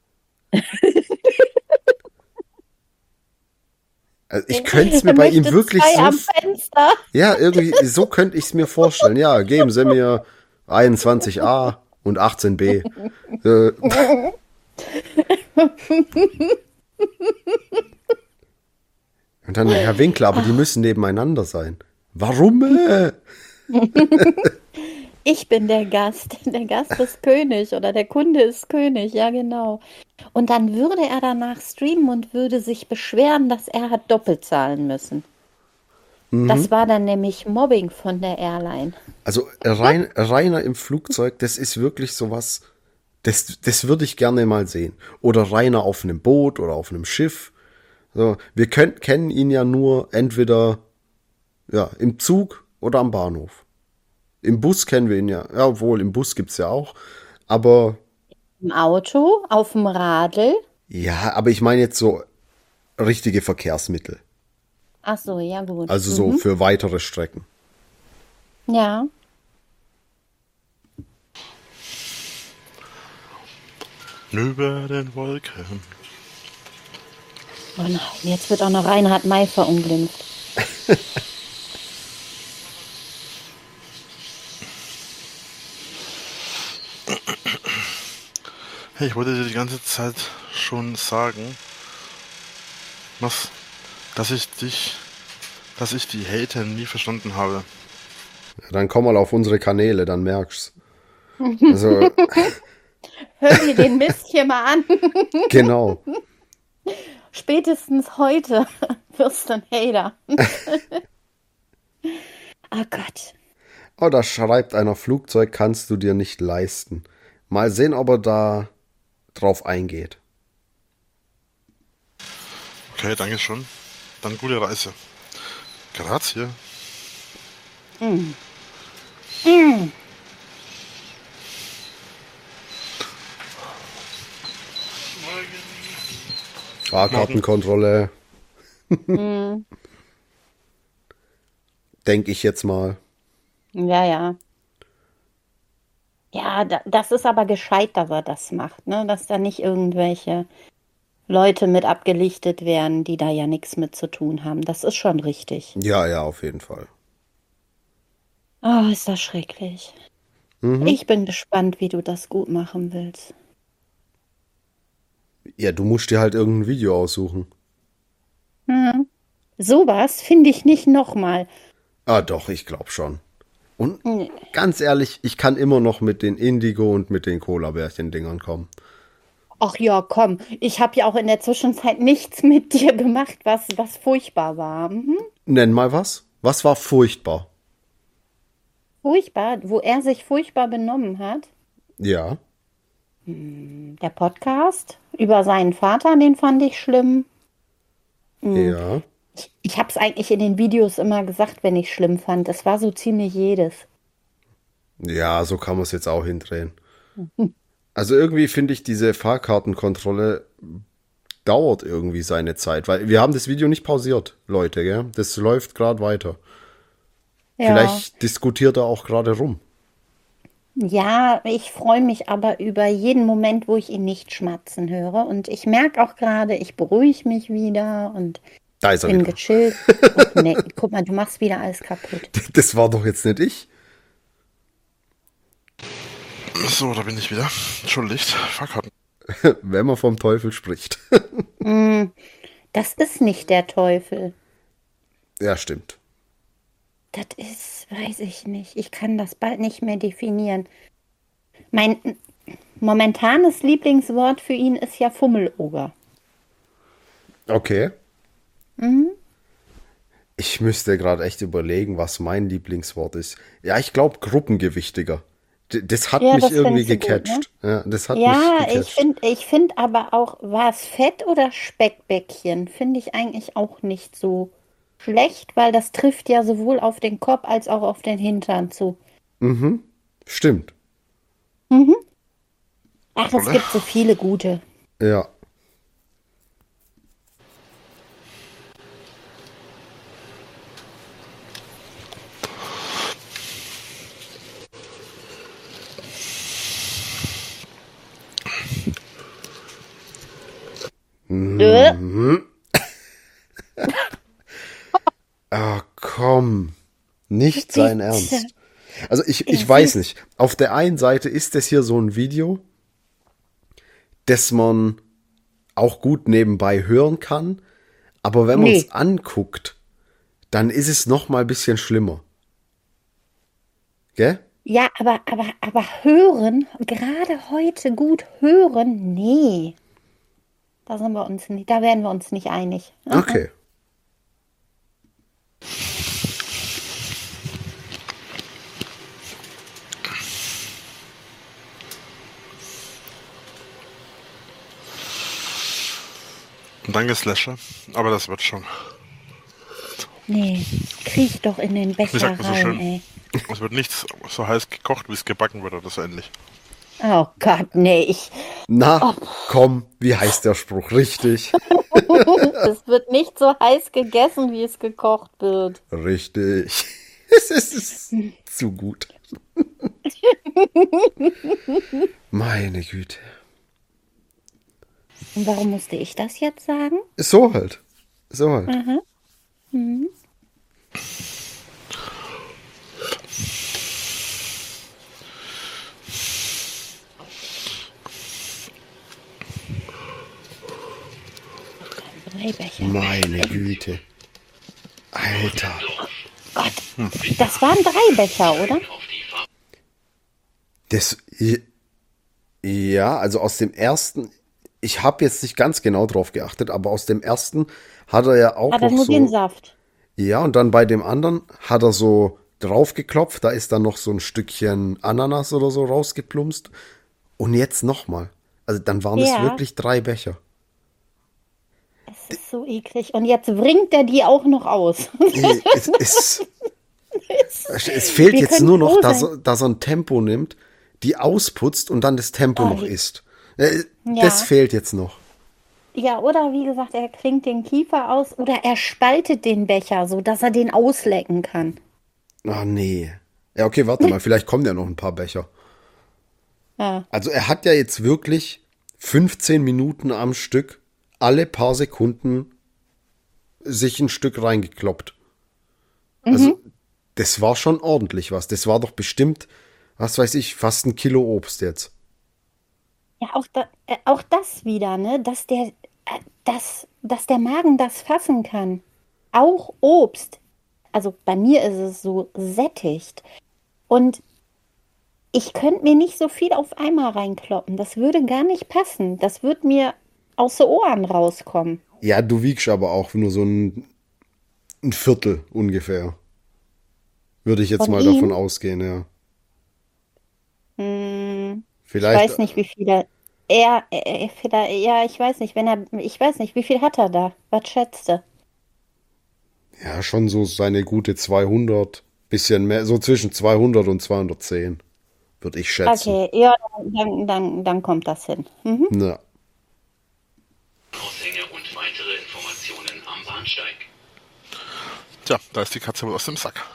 Also ich könnte es mir Er bei ihm möchte wirklich zwei am so, Fenster. ja, irgendwie, so könnte ich es mir vorstellen. Ja, geben Sie mir 21a und 18b. Und dann, Herr Winkler, aber die müssen nebeneinander sein. Warum? Ich bin der Gast. Der Gast ist König oder der Kunde ist König. Ja, genau. Und dann würde er danach streamen und würde sich beschweren, dass er hat doppelt zahlen müssen. Das war dann nämlich Mobbing von der Airline. Also Rainer im Flugzeug, das ist wirklich sowas, das würde ich gerne mal sehen. Oder Rainer auf einem Boot oder auf einem Schiff. So, wir kennen ihn ja nur entweder ja, im Zug oder am Bahnhof. Im Bus kennen wir ihn ja, ja, obwohl im Bus gibt's ja auch. Aber Im Auto, auf dem Radl. ja, aber ich meine jetzt so richtige Verkehrsmittel. Ach so, ja gut. Also so für weitere Strecken. Ja. Über den Wolken. Oh nein, jetzt wird auch noch Reinhard May verunglimpft. Hey, ich wollte dir die ganze Zeit schon sagen, dass ich die Hater nie verstanden habe. Ja, dann komm mal auf unsere Kanäle, dann merkst Also, Hör dir den Mist hier mal an. genau. Spätestens heute wirst du ein Hater. Oh Gott. Oh, da schreibt einer, Flugzeug kannst du dir nicht leisten. Mal sehen, ob er da drauf eingeht. Okay, danke schon. Dann gute Reise. Grazie. Mm. Mm. Fahrkartenkontrolle, Mm. denke ich jetzt mal. Ja, ja. Ja, das ist aber gescheit, dass er das macht, ne? Dass da nicht irgendwelche Leute mit abgelichtet werden, die da ja nichts mit zu tun haben. Das ist schon richtig. Ja, ja, auf jeden Fall. Oh, ist das schrecklich. Mhm. Ich bin gespannt, wie du das gut machen willst. Ja, du musst dir halt irgendein Video aussuchen. Hm. Sowas finde ich nicht nochmal. Ah, doch, ich glaube schon. Und Nee. ganz ehrlich, ich kann immer noch mit den Indigo und mit den Cola-Bärchen-Dingern kommen. Ach ja, komm. Ich habe ja auch in der Zwischenzeit nichts mit dir gemacht, was furchtbar war. Mhm. Nenn mal was. Was war furchtbar? Furchtbar, wo er sich furchtbar benommen hat. Ja. Der Podcast über seinen Vater, den fand ich schlimm. Ja. Ich habe es eigentlich in den Videos immer gesagt, wenn ich schlimm fand. Es war so ziemlich jedes. Ja, so kann man es jetzt auch hindrehen. Also irgendwie finde ich, diese Fahrkartenkontrolle dauert irgendwie seine Zeit, weil wir haben das Video nicht pausiert, Leute, gell? Das läuft gerade weiter. Ja. Vielleicht diskutiert er auch gerade rum. Ja, ich freue mich aber über jeden Moment, wo ich ihn nicht schmatzen höre. Und ich merke auch gerade, ich beruhige mich wieder und Da ist er bin wieder. gechillt. Und nee, guck mal, du machst wieder alles kaputt. Das war doch jetzt nicht ich. So, da bin ich wieder. Entschuldigt. Fahrkarten. Wenn man vom Teufel spricht. Das ist nicht der Teufel. Ja, stimmt. Das ist, weiß ich nicht. Ich kann das bald nicht mehr definieren. Mein momentanes Lieblingswort für ihn ist ja Fummeloger. Okay. Ich müsste gerade echt überlegen, was mein Lieblingswort ist. Ja, ich glaube Gruppengewichtiger. Das hat Ja, mich das irgendwie findest du gut, gecatcht. Ja, das hat Ja, mich ich gecatcht. find aber auch, war es Fett oder Speckbäckchen? Finde ich eigentlich auch nicht so schlecht, weil das trifft ja sowohl auf den Kopf als auch auf den Hintern zu. Stimmt. Ach, es gibt so viele gute. Ja. Äh, Ah, komm. Nicht sein Bitte. Ernst. Also ich Ja, weiß siehst- nicht. Auf der einen Seite ist das hier so ein Video, das man auch gut nebenbei hören kann. Aber wenn man es Nee. anguckt, dann ist es noch mal ein bisschen schlimmer. Gell? Ja, aber hören, gerade heute gut hören, nee. Da sind wir uns nicht, da werden wir uns nicht einig. Okay. Danke, Slasher. Aber das wird schon. Nee, kriech doch in den Wie Becher sagt man so rein, schön? ey. Es wird nichts so heiß gekocht, wie es gebacken wird, oder so ähnlich. Oh Gott, nee, Na, komm, wie heißt der Spruch? Richtig. es wird nicht so heiß gegessen, wie es gekocht wird. Richtig. Es ist zu gut. Meine Güte. Und warum musste ich das jetzt sagen? So halt. So halt. Drei Becher. Meine Güte. Alter. Gott, das waren 3 Becher, oder? Das. Ja, also aus dem ersten. Ich habe jetzt nicht ganz genau drauf geachtet, aber aus dem ersten hat er ja auch Hat er noch nur den so. Saft? Ja, und dann bei dem anderen hat er so draufgeklopft. Da ist dann noch so ein Stückchen Ananas oder so rausgeplumpst. Und jetzt nochmal. Also dann waren es Ja. wirklich 3 Becher. Es ist so eklig. Und jetzt bringt er die auch noch aus. Es ist. Es fehlt Wir jetzt können nur noch, froh dass er ein Tempo nimmt, die ausputzt und dann das Tempo noch wie- isst. Ja. Das fehlt jetzt noch. Ja, oder wie gesagt, er klingt den Kiefer aus oder er spaltet den Becher, so dass er den auslecken kann. Ah, nee. Ja, okay, warte mal, vielleicht kommen ja noch ein paar Becher. Ja. Also er hat ja jetzt wirklich 15 Minuten am Stück, alle paar Sekunden sich ein Stück reingekloppt. Also das war schon ordentlich was. Das war doch bestimmt, was weiß ich, fast ein Kilo Obst jetzt. Ja, auch das wieder, ne? Dass der Magen das fassen kann. Auch Obst. Also bei mir ist es so sättigt. Und ich könnte mir nicht so viel auf einmal reinkloppen. Das würde gar nicht passen. Das würde mir aus den Ohren rauskommen. Ja, du wiegst aber auch nur so ein Viertel ungefähr. Würde ich jetzt Von mal ihm? davon ausgehen, ja. Ich Vielleicht, weiß nicht, wie viel vielleicht, ja, ich weiß nicht, ich weiß nicht, wie viel hat er da? Was schätzt du? ja, schon so seine gute 200, bisschen mehr, so zwischen 200 und 210, würde ich schätzen. Okay, ja, dann kommt das hin. Mhm. Ja. Aushänge und weitere Informationen am Bahnsteig. Tja, da ist die Katze wohl aus dem Sack.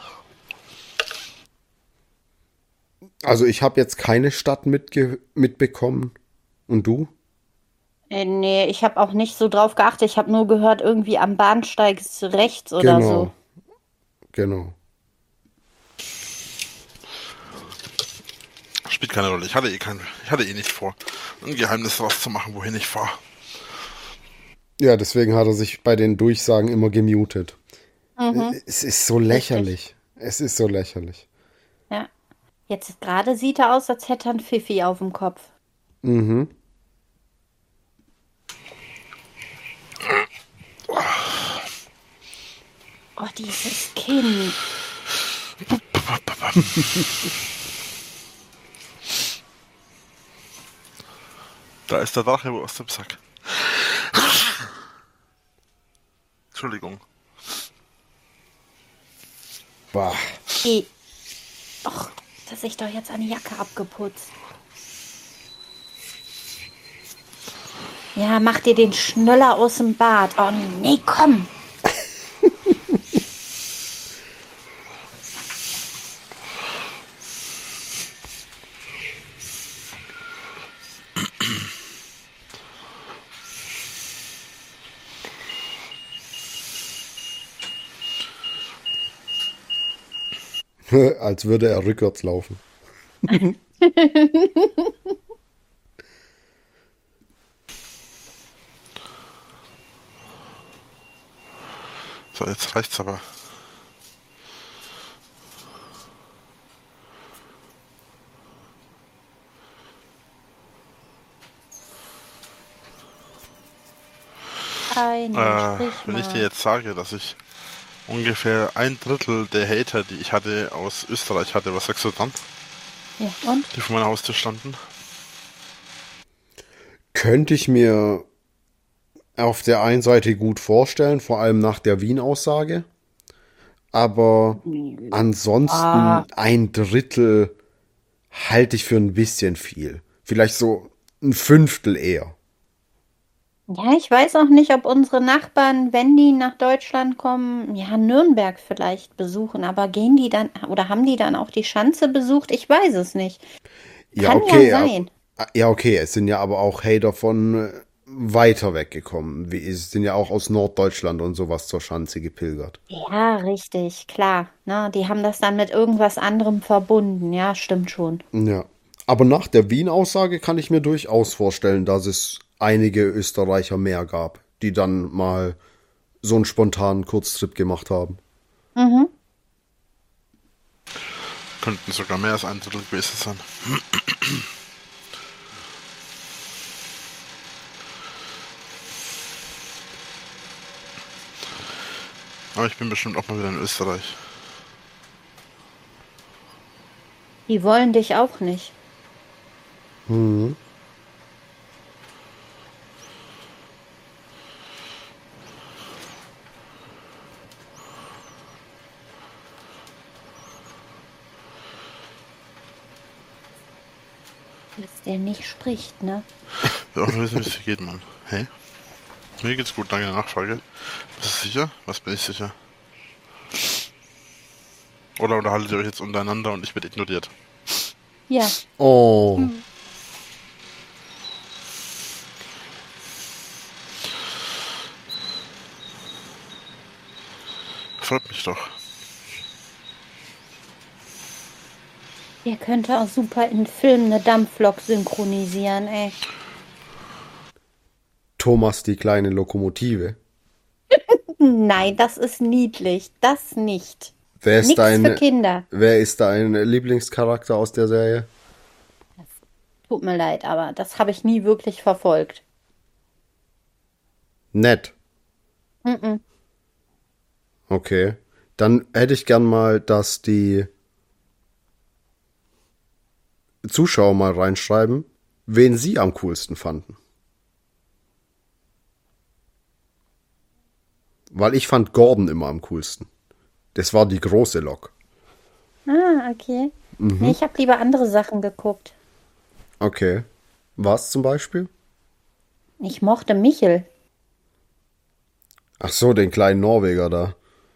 Also ich habe jetzt keine Stadt mitbekommen. Und du? Nee, ich habe auch nicht so drauf geachtet. Ich habe nur gehört, irgendwie am Bahnsteig ist rechts oder so. Genau. Spielt keine Rolle. Ich hatte eh nicht vor, ein Geheimnis draus zu machen, wohin ich fahre. Ja, deswegen hat er sich bei den Durchsagen immer gemutet. Es ist so lächerlich. Es ist so lächerlich. Ja. Jetzt gerade sieht er aus, als hätte er ein Pfiffi auf dem Kopf. Mhm. Oh, dieses Kind. Da ist der Drache wohl aus dem Sack. Entschuldigung. Bah. Ey. Och, dass ich doch jetzt eine Jacke abgeputzt. Ja, mach dir den Schnöller aus dem Bad. Oh nee, komm. Als würde er rückwärts laufen. So, jetzt reicht's aber. Wenn ich dir jetzt sage, dass ich ungefähr 1/3 der Hater, die ich hatte, aus Österreich hatte, was sagst du dann? Ja, und? Die vor meiner Haustür standen? Könnte ich mir auf der einen Seite gut vorstellen, vor allem nach der Wien-Aussage. Aber ansonsten 1/3 halte ich für ein bisschen viel. Vielleicht so 1/5 eher. Ja, ich weiß auch nicht, ob unsere Nachbarn, wenn die nach Deutschland kommen, ja, Nürnberg vielleicht besuchen, aber gehen die dann oder haben die dann auch die Schanze besucht? Ich weiß es nicht. Ja, Kann okay. ja sein. Ja, okay. Es sind ja aber auch Hater von weiter weggekommen. Es sind ja auch aus Norddeutschland und sowas zur Schanze gepilgert. Ja, richtig, klar. Ne, die haben das dann mit irgendwas anderem verbunden. Ja, stimmt schon. Ja. Aber nach der Wien-Aussage kann ich mir durchaus vorstellen, dass es einige Österreicher mehr gab, die dann mal so einen spontanen Kurztrip gemacht haben. Mhm. Könnten sogar mehr als 1/3 gewesen sein. Aber ich bin bestimmt auch mal wieder in Österreich. Die wollen dich auch nicht. Mhm. dass der nicht spricht, ne? Ja, auch nur wissen, wie es dir geht, Mann. Hey? Mir geht's gut, danke der Nachfrage. Bist du sicher? Was bin ich sicher? Oder unterhaltet ihr euch jetzt untereinander und ich werde ignoriert? Ja. Oh. Freut mich doch. Ihr könnt auch super in Filmen eine Dampflok synchronisieren, ey. Thomas, die kleine Lokomotive. Nein, das ist niedlich. Das nicht. Wer ist Nix für dein, Kinder. wer ist dein Lieblingscharakter aus der Serie? Tut mir leid, aber das habe ich nie wirklich verfolgt. Ned. Mhm. Okay. Dann hätte ich gern mal, dass die Zuschauer mal reinschreiben, wen sie am coolsten fanden. Weil ich fand Gordon immer am coolsten. Das war die große Lok. Ah, okay. Nee, ich habe lieber andere Sachen geguckt. Okay. Was zum Beispiel? Ich mochte Michel. Ach so, den kleinen Norweger da.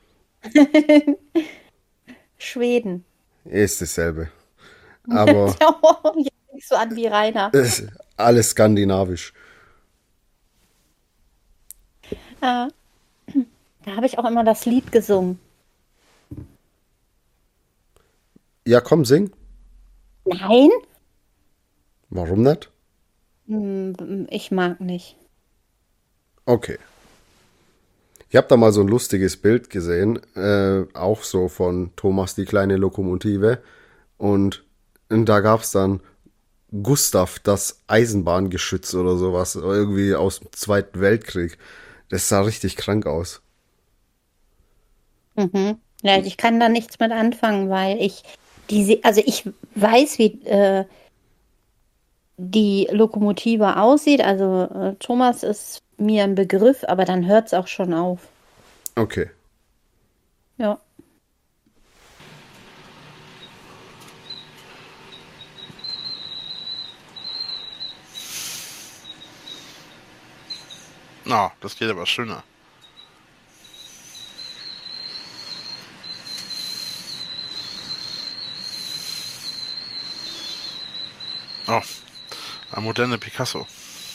Schweden. Ist dasselbe. Aber Jetzt fängst du an wie Rainer. ist alles skandinavisch. Ah, da habe ich auch immer das Lied gesungen. Ja, komm, sing. Nein? Warum nicht? Ich mag nicht. Okay. Ich habe da mal so ein lustiges Bild gesehen, auch so von Thomas die kleine Lokomotive. Und da gab's dann Gustav, das Eisenbahngeschütz oder sowas, irgendwie aus dem Zweiten Weltkrieg. Das sah richtig krank aus. Ja, ich kann da nichts mit anfangen, weil ich weiß, wie die Lokomotive aussieht. Also Thomas ist mir ein Begriff, aber dann hört es auch schon auf. Okay. Ja. Na, das geht aber schöner. Oh, ein moderner Picasso.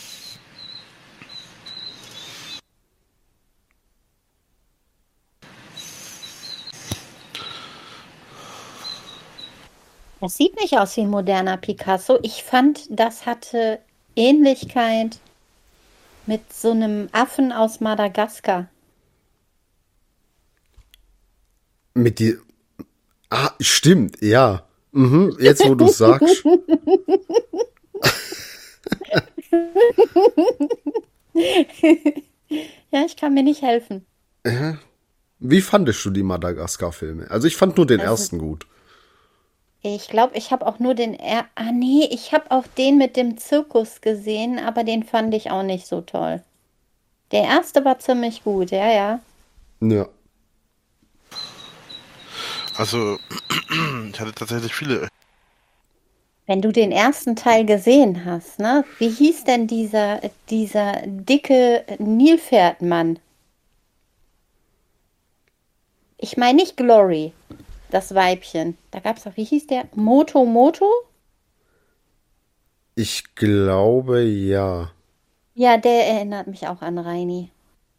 Das sieht nicht aus wie ein moderner Picasso. Ich fand, das hatte Ähnlichkeit mit so einem Affen aus Madagaskar. Mit die. Ah, stimmt, ja. Mhm, jetzt, wo du sagst. Ja, ich kann mir nicht helfen. Wie fandest du die Madagaskar-Filme? Also ich fand nur den Also, ersten gut. ich glaube, ich habe auch nur nee, ich habe auch den mit dem Zirkus gesehen, aber den fand ich auch nicht so toll. Der erste war ziemlich gut, ja, ja. Ja. Also, ich hatte tatsächlich viele. Wenn du den ersten Teil gesehen hast, ne? Wie hieß denn dieser dicke Nilpferdmann? Ich meine nicht Glory, das Weibchen. Da gab's doch, wie hieß der? Moto Moto? Ich glaube, ja. Ja, der erinnert mich auch an Reini.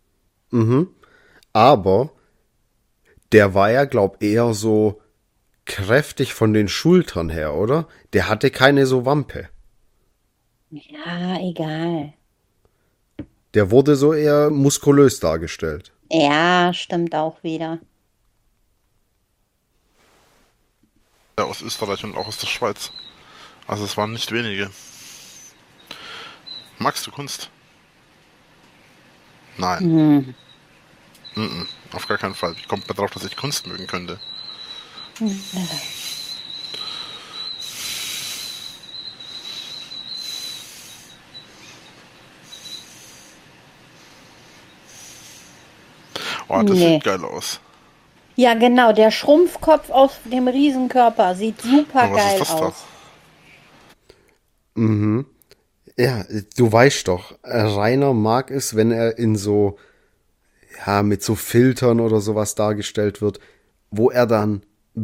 Aber der war ja, glaub, eher so kräftig von den Schultern her, oder? Der hatte keine so Wampe. Ja, egal. Der wurde so eher muskulös dargestellt. Ja, stimmt auch wieder. Aus Österreich und auch aus der Schweiz. Also es waren nicht wenige. Magst du Kunst? Nein. Auf gar keinen Fall. Wie kommt man drauf, dass ich Kunst mögen könnte? Oh, das Nee. sieht geil aus. Ja, genau, der Schrumpfkopf auf dem Riesenkörper sieht super Aber was geil ist das da? aus. Ja, du weißt doch, Rainer mag es, wenn er in so, ja, mit so Filtern oder sowas dargestellt wird, wo er dann,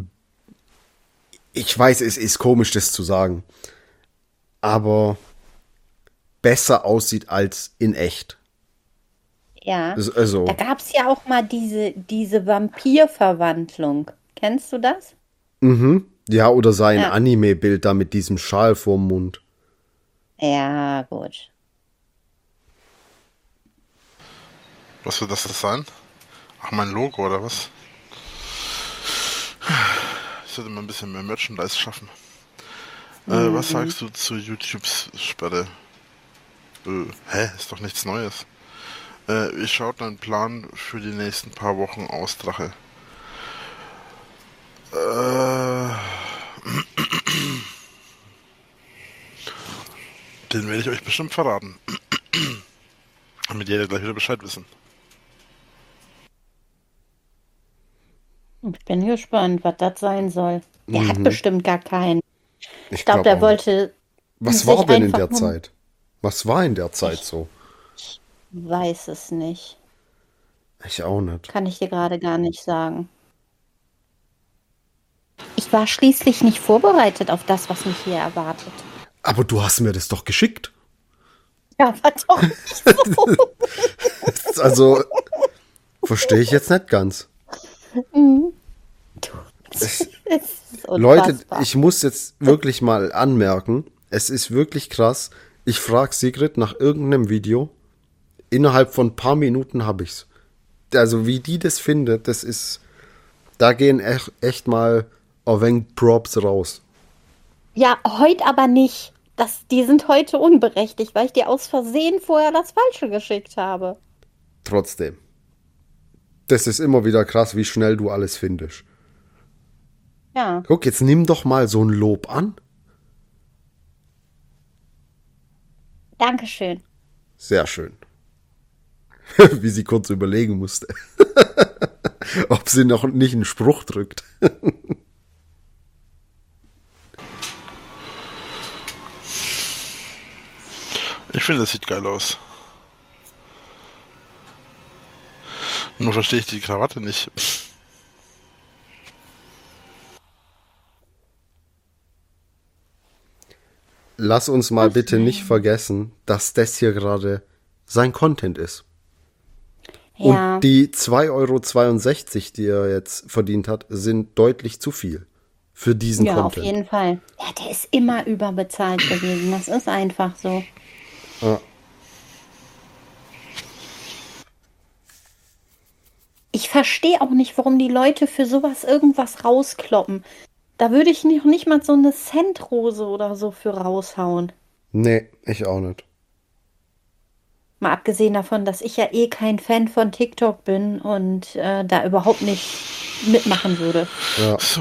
ich weiß, es ist komisch, das zu sagen, aber besser aussieht als in echt. Ja. Also, Da gab es ja auch mal diese Vampirverwandlung. Kennst du das? ja, oder sein Ja. Anime-Bild da mit diesem Schal vorm Mund. Ja, gut. Was wird das sein? Ach, mein Logo oder was? Ich sollte mal ein bisschen mehr Merchandise schaffen. Was sagst du zu YouTubes Sperre? Ist doch nichts Neues. Wie schaut dein Plan für die nächsten paar Wochen aus, Drache? Den werde ich euch bestimmt verraten. Damit jeder gleich wieder Bescheid wissen. Ich bin gespannt, was das sein soll. Der hat bestimmt gar keinen. Ich Ich glaube, der auch nicht. wollte Was sich war denn in einfach der nur- Zeit? Was war in der Zeit so? Weiß es nicht. Ich auch nicht. Kann ich dir gerade gar nicht sagen. Ich war schließlich nicht vorbereitet auf das, was mich hier erwartet. Aber du hast mir das doch geschickt. Ja, war doch nicht so. Also, verstehe ich jetzt nicht ganz. Es ist Leute, unfassbar. ich muss jetzt wirklich mal anmerken, es ist wirklich krass. Ich frage Sigrid nach irgendeinem Video. Innerhalb von ein paar Minuten habe ich's. Also, wie die das findet, das ist. Da gehen echt mal ein wenig Props raus. Ja, heute aber nicht. Die sind heute unberechtigt, weil ich dir aus Versehen vorher das Falsche geschickt habe. Trotzdem. Das ist immer wieder krass, wie schnell du alles findest. Ja. Guck, jetzt nimm doch mal so ein Lob an. Dankeschön. Sehr schön. Wie sie kurz überlegen musste. Ob sie noch nicht einen Spruch drückt. Ich finde, das sieht geil aus. Nur verstehe ich die Krawatte nicht. Lass uns mal bitte nicht vergessen, dass das hier gerade sein Content ist. Ja. Und die 2,62 €, die er jetzt verdient hat, sind deutlich zu viel für diesen Ja, auf Content. jeden Fall. Ja, der ist immer überbezahlt gewesen. Das ist einfach so. Ja. Ich verstehe auch nicht, warum die Leute für sowas irgendwas rauskloppen. Da würde ich nicht mal so eine Centrose oder so für raushauen. Nee, ich auch nicht. Mal abgesehen davon, dass ich ja eh kein Fan von TikTok bin und da überhaupt nicht mitmachen würde. So.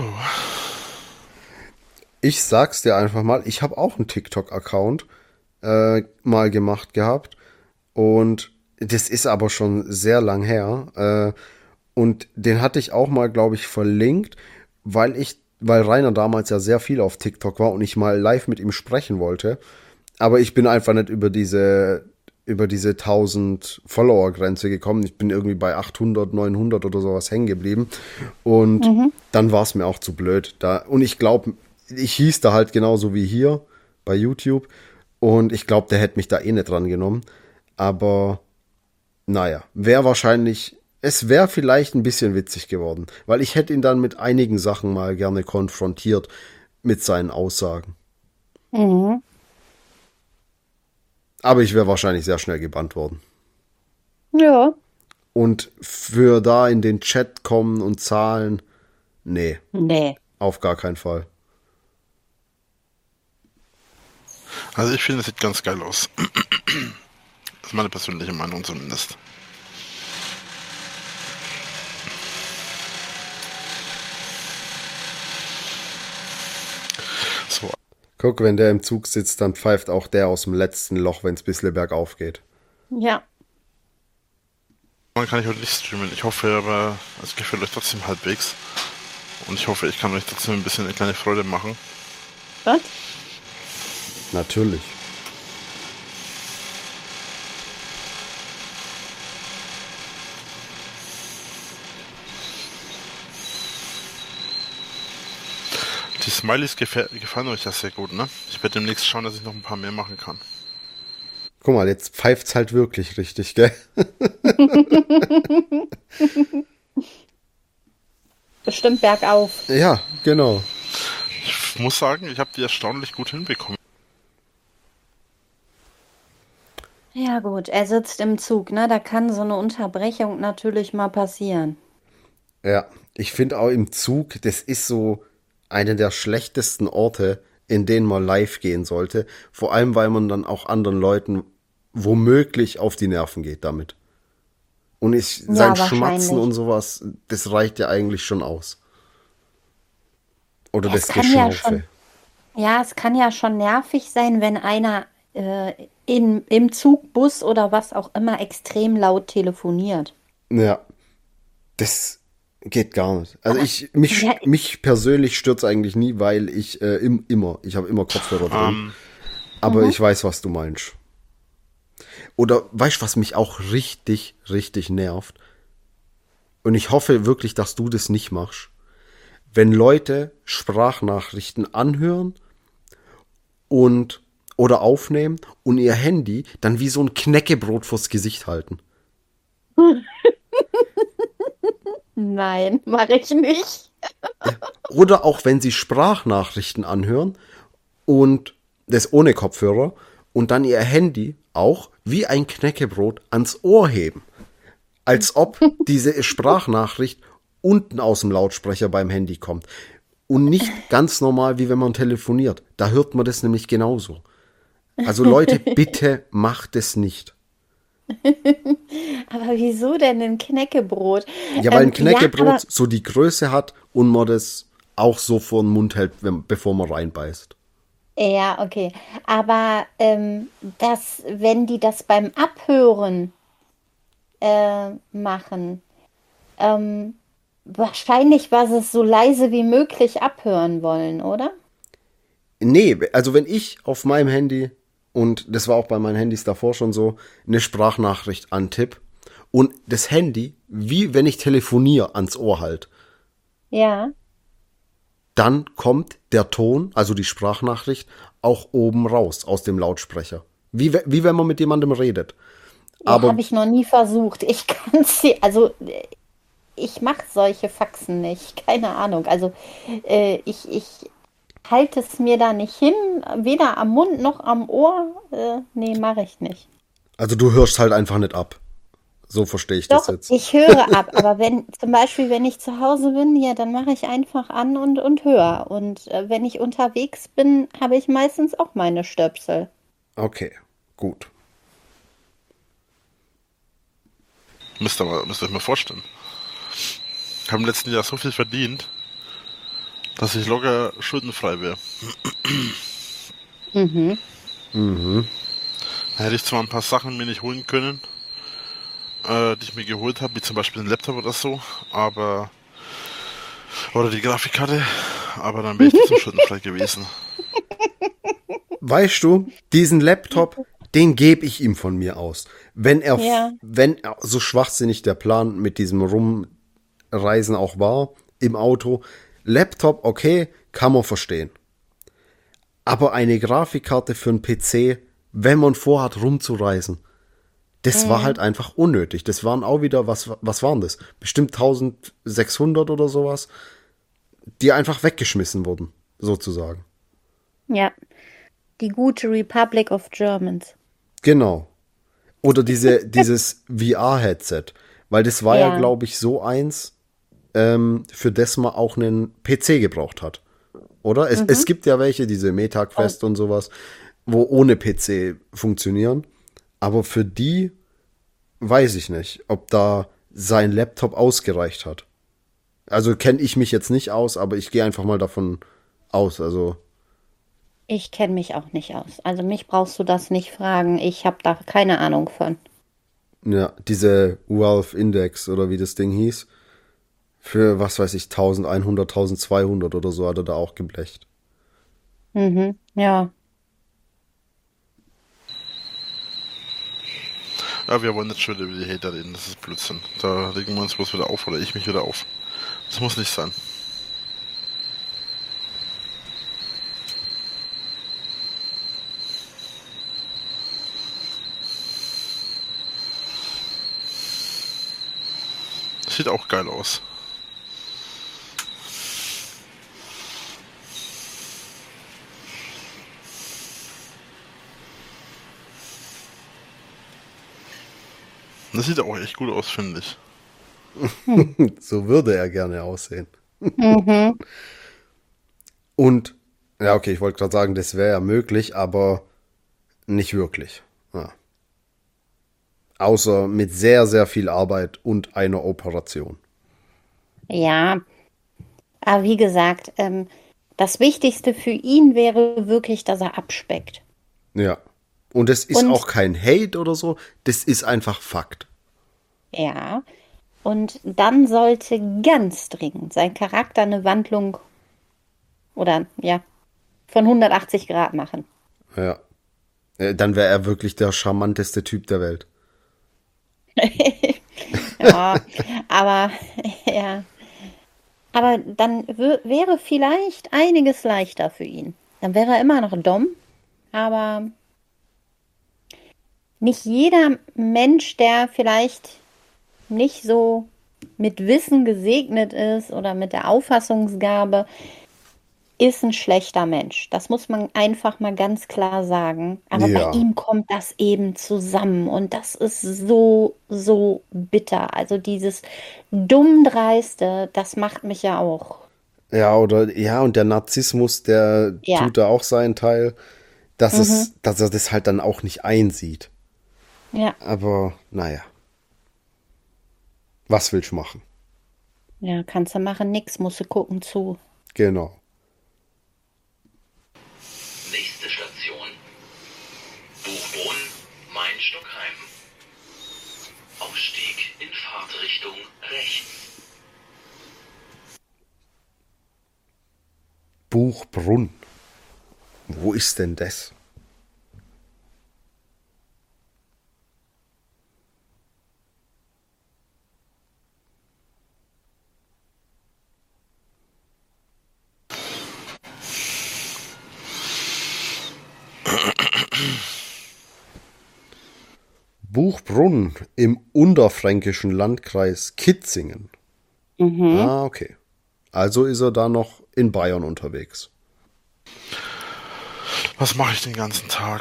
Ich sag's dir einfach mal, ich habe auch einen TikTok-Account mal gemacht gehabt. Und das ist aber schon sehr lang her. Und den hatte ich auch mal, glaube ich, verlinkt, weil Rainer damals ja sehr viel auf TikTok war und ich mal live mit ihm sprechen wollte. Aber ich bin einfach nicht über diese 1000 Follower-Grenze gekommen. Ich bin irgendwie bei 800, 900 oder sowas hängen geblieben. Und dann war es mir auch zu blöd. Und ich glaube, ich hieß da halt genauso wie hier bei YouTube. Und ich glaube, der hätte mich da eh nicht dran genommen. Aber naja, es wäre vielleicht ein bisschen witzig geworden. Weil ich hätte ihn dann mit einigen Sachen mal gerne konfrontiert mit seinen Aussagen. Aber ich wäre wahrscheinlich sehr schnell gebannt worden. Ja. Und für da in den Chat kommen und zahlen, nee, Nee. auf gar keinen Fall. Also ich finde, das sieht ganz geil aus. Das ist meine persönliche Meinung zumindest. So, Guck, wenn der im Zug sitzt, dann pfeift auch der aus dem letzten Loch, wenn es ein bisschen bergauf geht. Ja. man kann ich heute nicht streamen. Ich hoffe aber, es gefällt euch trotzdem halbwegs. Und ich hoffe, ich kann euch trotzdem ein bisschen eine kleine Freude machen. Was? Natürlich. Die Smileys gefallen euch ja sehr gut, ne? Ich werde demnächst schauen, dass ich noch ein paar mehr machen kann. Guck mal, jetzt pfeift's halt wirklich richtig, gell? Bestimmt bergauf. Ja, genau. Ich muss sagen, ich habe die erstaunlich gut hinbekommen. Ja gut, er sitzt im Zug, ne? Da kann so eine Unterbrechung natürlich mal passieren. Ja, ich finde auch im Zug, das ist so einer der schlechtesten Orte, in denen man live gehen sollte. Vor allem, weil man dann auch anderen Leuten womöglich auf die Nerven geht damit. Und sein Ja, Schmatzen wahrscheinlich. und sowas, das reicht ja eigentlich schon aus. Oder Ja, das Geschnaufe. es kann ja schon nervig sein, wenn einer im Zug, Bus oder was auch immer extrem laut telefoniert. Ja, das geht gar nicht. Also Ja, mich persönlich stört's eigentlich nie, weil ich ich habe immer Kopfhörer drin. Aber ich weiß, was du meinst. Oder weißt du, was mich auch richtig, richtig nervt? Und ich hoffe wirklich, dass du das nicht machst. Wenn Leute Sprachnachrichten anhören und oder aufnehmen und ihr Handy dann wie so ein Knäckebrot vors Gesicht halten. nein, mache ich nicht. Oder auch wenn sie Sprachnachrichten anhören und das ohne Kopfhörer und dann ihr Handy auch wie ein Knäckebrot ans Ohr heben. Als ob diese Sprachnachricht unten aus dem Lautsprecher beim Handy kommt. Und nicht ganz normal, wie wenn man telefoniert. Da hört man das nämlich genauso. Also Leute, bitte macht es nicht. Aber wieso denn ein Knäckebrot? Ja, weil ein Ja, aber Knäckebrot so die Größe hat und man das auch so vor den Mund hält, bevor man reinbeißt. ja, okay. Aber wenn die das beim Abhören machen, wahrscheinlich, weil sie es so leise wie möglich abhören wollen, oder? Nee, also wenn ich auf meinem Handy, und das war auch bei meinen Handys davor schon so, eine Sprachnachricht antipp und das Handy, wie wenn ich telefoniere, ans Ohr halt, Ja. dann kommt der Ton, also die Sprachnachricht, auch oben raus aus dem Lautsprecher. Wie wenn man mit jemandem redet. Ja, Aber habe ich noch nie versucht. Ich kann sie, also ich mache solche Faxen nicht. Keine Ahnung. Also ich halte es mir da nicht hin, weder am Mund noch am Ohr. Nee, mache ich nicht. also du hörst halt einfach nicht ab. So verstehe ich das Doch, jetzt. ich höre ab, aber zum Beispiel, wenn ich zu Hause bin, ja, dann mache ich einfach an und höre. Und wenn ich unterwegs bin, habe ich meistens auch meine Stöpsel. Okay, gut. Müsst ihr euch mal vorstellen. Ich habe im letzten Jahr so viel verdient, dass ich locker schuldenfrei wäre. Mhm. Da hätte ich zwar ein paar Sachen mir nicht holen können, die ich mir geholt habe, wie zum Beispiel einen Laptop oder so, oder die Grafikkarte, aber dann wäre ich nicht so schuldenfrei gewesen. Weißt du, diesen Laptop, den gebe ich ihm von mir aus. Ja. Wenn so schwachsinnig der Plan mit diesem Rumreisen auch war im Auto, Laptop, okay, kann man verstehen. Aber eine Grafikkarte für einen PC, wenn man vorhat rumzureisen, das war halt einfach unnötig. Das waren auch wieder, was waren das? Bestimmt 1600 oder sowas, die einfach weggeschmissen wurden, sozusagen. Ja. Die gute Republic of Germans. Genau. Oder dieses VR-Headset. Weil das war ja, Ja. glaube ich, so eins, für das man auch einen PC gebraucht hat. Oder? Es gibt ja welche, diese MetaQuest und sowas, wo ohne PC funktionieren. Aber für die weiß ich nicht, ob da sein Laptop ausgereicht hat. Also kenne ich mich jetzt nicht aus, aber ich gehe einfach mal davon aus. Also, Ich kenne mich auch nicht aus. Also mich brauchst du das nicht fragen. Ich habe da keine Ahnung von. ja, diese Valve Index oder wie das Ding hieß, für, was weiß ich, 1100, 1200 oder so hat er da auch geblecht. Mhm. Ja. Ja, wir wollen jetzt schon wieder über die Hater reden, das ist Blödsinn. Da regen wir uns bloß wieder auf oder ich mich wieder auf. Das muss nicht sein. Sieht auch geil aus. Das sieht auch echt gut aus, finde ich. So würde er gerne aussehen. Mhm. Und, ja, okay, ich wollte gerade sagen, das wäre ja möglich, aber nicht wirklich. Ja. Außer mit sehr, sehr viel Arbeit und einer Operation. Ja, aber wie gesagt, das Wichtigste für ihn wäre wirklich, dass er abspeckt. Ja. Und das ist Und auch kein Hate oder so, das ist einfach Fakt. ja, und dann sollte ganz dringend sein Charakter eine Wandlung oder ja, von 180 Grad machen. Ja. Dann wäre er wirklich der charmanteste Typ der Welt. Ja, aber ja, aber dann wäre vielleicht einiges leichter für ihn. Dann wäre er immer noch dumm, aber nicht jeder Mensch, der vielleicht nicht so mit Wissen gesegnet ist oder mit der Auffassungsgabe, ist ein schlechter Mensch. Das muss man einfach mal ganz klar sagen. Aber bei Ja. ihm kommt das eben zusammen und das ist so, so bitter. Also dieses Dummdreiste, das macht mich ja auch. Ja, oder, ja, und der Narzissmus, der Ja. tut da auch seinen Teil, dass dass er das halt dann auch nicht einsieht. Ja, Aber, naja. Was willst du machen? ja, kannst du machen, nix, musst du gucken zu. Genau. Nächste Station. Buchbrunn, Main-Stockheim. Ausstieg in Fahrtrichtung rechts. Buchbrunn. Wo ist denn das? Buchbrunn im unterfränkischen Landkreis Kitzingen. Ah, okay. Also ist er da noch in Bayern unterwegs. Was mache ich den ganzen Tag?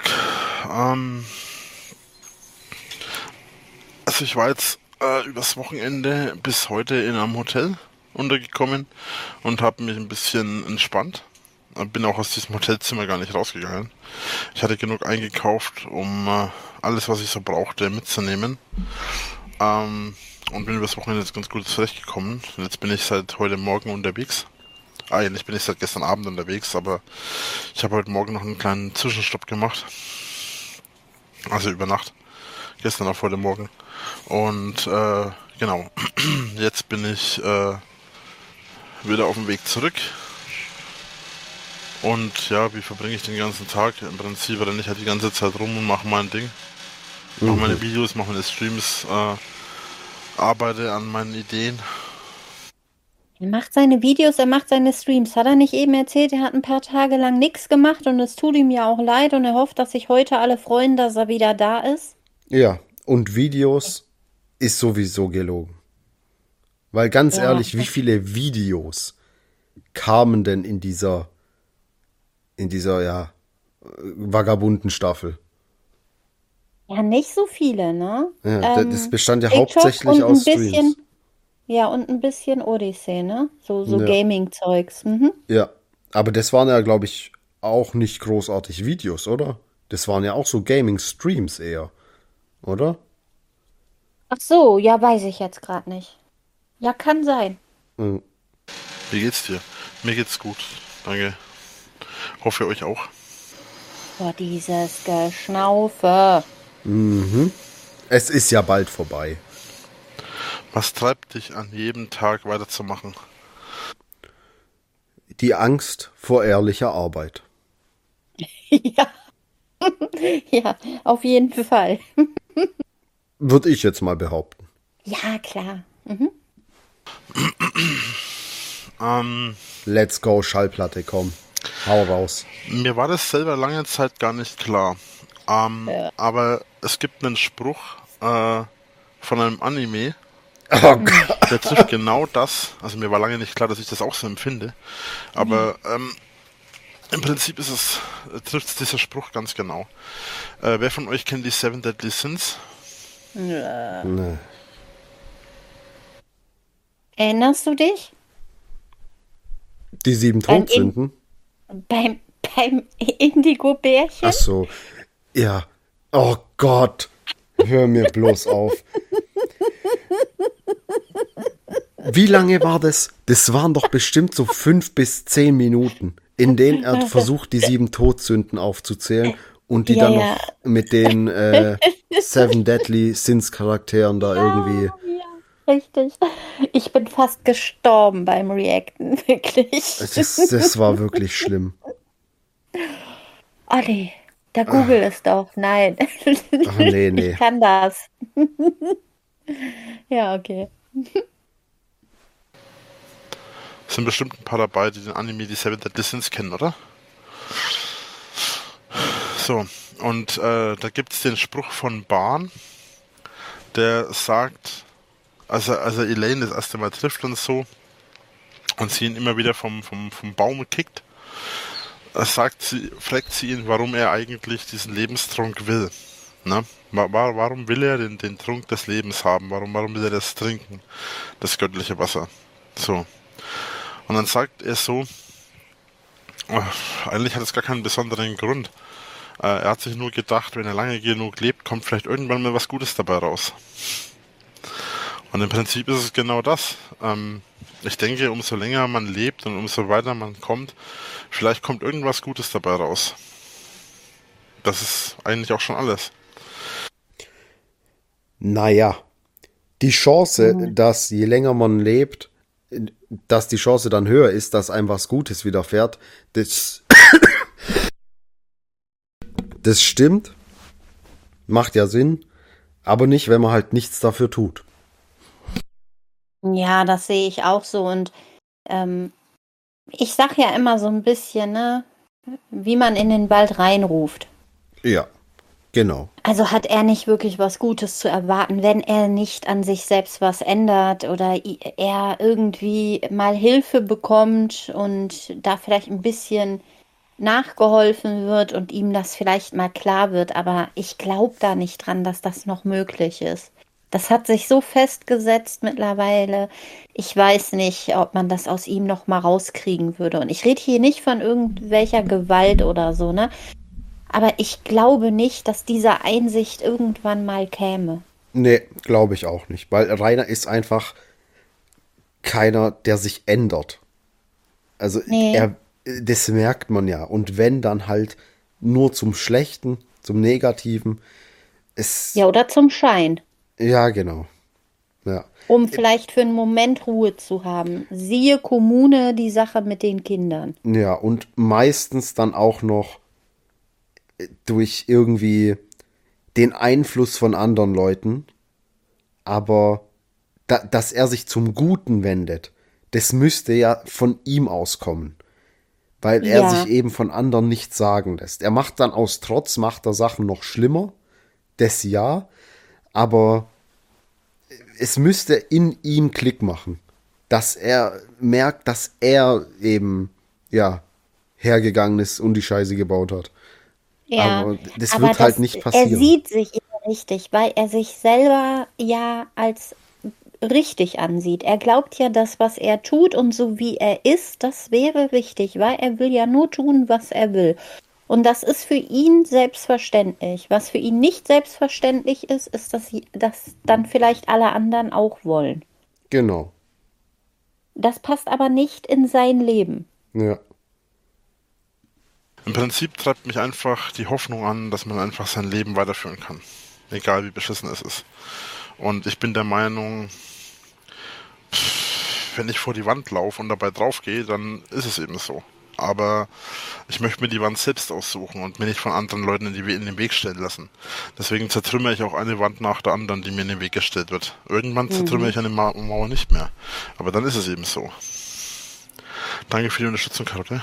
Also ich war jetzt übers Wochenende bis heute in einem Hotel untergekommen und habe mich ein bisschen entspannt. Bin auch aus diesem Hotelzimmer gar nicht rausgegangen. Ich hatte genug eingekauft, um alles, was ich so brauchte, mitzunehmen. Und bin übers Wochenende jetzt ganz gut zurechtgekommen. Und jetzt bin ich seit heute Morgen unterwegs. Eigentlich bin ich seit gestern Abend unterwegs, aber ich habe heute Morgen noch einen kleinen Zwischenstopp gemacht. Also über Nacht. Gestern auf heute Morgen. Und genau, jetzt bin ich wieder auf dem Weg zurück. Und ja, wie verbringe ich den ganzen Tag? Im Prinzip renne ich halt die ganze Zeit rum und mache mein Ding. Mache meine Videos, mache meine Streams, arbeite an meinen Ideen. Er macht seine Videos, er macht seine Streams. Hat er nicht eben erzählt, er hat ein paar Tage lang nichts gemacht und es tut ihm ja auch leid und er hofft, dass sich heute alle freuen, dass er wieder da ist? Ja, und Videos ist sowieso gelogen. Weil ganz Ja. ehrlich, wie viele Videos kamen denn in dieser ja, vagabunden Staffel? Ja, nicht so viele, ne? Ja, das bestand ja TikTok hauptsächlich und aus ein bisschen, Streams. ja, und ein bisschen Odyssee, ne? So Ja. Gaming-Zeugs. Mhm. Ja, aber das waren ja, glaube ich, auch nicht großartig Videos, oder? Das waren ja auch so Gaming-Streams eher, oder? Ach so, ja, weiß ich jetzt gerade nicht. Ja, kann sein. Mhm. Wie geht's dir? Mir geht's gut. Danke. Hoffe euch auch. Boah, dieses Geschnaufe. Es ist ja bald vorbei. Was treibt dich an, jedem Tag weiterzumachen? Die Angst vor ehrlicher Arbeit. Ja. Ja, auf jeden Fall. Würde ich jetzt mal behaupten. Ja, klar. Mhm. Let's go, Schallplatte, komm. Hau raus. Mir war das selber lange Zeit gar nicht klar. Ja. Aber es gibt einen Spruch von einem Anime, Oh Gott. der trifft genau das. Also mir war lange nicht klar, dass ich das auch so empfinde. Aber im Prinzip trifft dieser Spruch ganz genau. Wer von euch kennt die Seven Deadly Sins? Ja. Nee. Erinnerst du dich? Die 7 Beim Todsünden? Beim Indigo-Bärchen? Ach so. Ja. Oh Gott. Hör mir bloß auf. Wie lange war das? Das waren doch bestimmt so 5 bis 10 Minuten, in denen er versucht, die 7 Todsünden aufzuzählen und die Ja, dann ja. noch mit den Seven Deadly Sins Charakteren da irgendwie. Ja, richtig. Ich bin fast gestorben beim Reacten, wirklich. Das war wirklich schlimm. Oh nee, da google es doch. Nein. Ach, nee. Ich kann das. Ja, okay. Es sind bestimmt ein paar dabei, die den Anime die Seven Deadly Sins kennen, oder? So, und da gibt's den Spruch von Barn, der sagt, als er Elaine das erste Mal trifft und so, und sie ihn immer wieder vom Baum kickt, fragt sie ihn, warum er eigentlich diesen Lebenstrunk will. Ne? Warum will er den Trunk des Lebens haben? Warum will er das trinken? Das göttliche Wasser. So. Und dann sagt er so, eigentlich hat es gar keinen besonderen Grund. Er hat sich nur gedacht, wenn er lange genug lebt, kommt vielleicht irgendwann mal was Gutes dabei raus. Und im Prinzip ist es genau das. Ich denke, umso länger man lebt und umso weiter man kommt, vielleicht kommt irgendwas Gutes dabei raus. Das ist eigentlich auch schon alles. Naja, die Chance, dass je länger man lebt, dass die Chance dann höher ist, dass einem was Gutes widerfährt, das stimmt, macht ja Sinn, aber nicht, wenn man halt nichts dafür tut. Ja, das sehe ich auch so. Und ich sag ja immer so ein bisschen, ne, wie man in den Wald reinruft. Ja, genau. Also hat er nicht wirklich was Gutes zu erwarten, wenn er nicht an sich selbst was ändert oder er irgendwie mal Hilfe bekommt und da vielleicht ein bisschen nachgeholfen wird und ihm das vielleicht mal klar wird. Aber ich glaube da nicht dran, dass das noch möglich ist. Das hat sich so festgesetzt mittlerweile. Ich weiß nicht, ob man das aus ihm noch mal rauskriegen würde. Und ich rede hier nicht von irgendwelcher Gewalt oder so, ne? Aber ich glaube nicht, dass diese Einsicht irgendwann mal käme. Nee, glaube ich auch nicht, weil Rainer ist einfach keiner, der sich ändert. Also Nee. das merkt man ja. Und wenn, dann halt nur zum Schlechten, zum Negativen. Ja, oder zum Schein. Ja, genau. Ja. Um vielleicht für einen Moment Ruhe zu haben. Siehe Kommune, die Sache mit den Kindern. Ja, und meistens dann auch noch durch irgendwie den Einfluss von anderen Leuten. Aber dass er sich zum Guten wendet, das müsste ja von ihm auskommen. Weil er Ja. sich eben von anderen nichts sagen lässt. Er macht dann aus Trotz, macht er Sachen noch schlimmer. Das ja. Aber es müsste in ihm Klick machen. Dass er merkt, dass er eben, ja, hergegangen ist und die Scheiße gebaut hat. Ja, Aber das aber wird halt nicht er passieren. sieht sich richtig, weil er sich selber ja als richtig ansieht. Er glaubt ja, das, was er tut und so wie er ist, das wäre richtig, weil er will ja nur tun, was er will. Und das ist für ihn selbstverständlich. Was für ihn nicht selbstverständlich ist, ist, dass dann vielleicht alle anderen auch wollen. Genau. Das passt aber nicht in sein Leben. Ja. Im Prinzip treibt mich einfach die Hoffnung an, dass man einfach sein Leben weiterführen kann. Egal wie beschissen es ist. Und ich bin der Meinung, wenn ich vor die Wand laufe und dabei draufgehe, dann ist es eben so. Aber ich möchte mir die Wand selbst aussuchen und mir nicht von anderen Leuten in den Weg stellen lassen. Deswegen zertrümmere ich auch eine Wand nach der anderen, die mir in den Weg gestellt wird. Irgendwann zertrümmere ich eine Mauer nicht mehr. Aber dann ist es eben so. Danke für die Unterstützung, Karotte.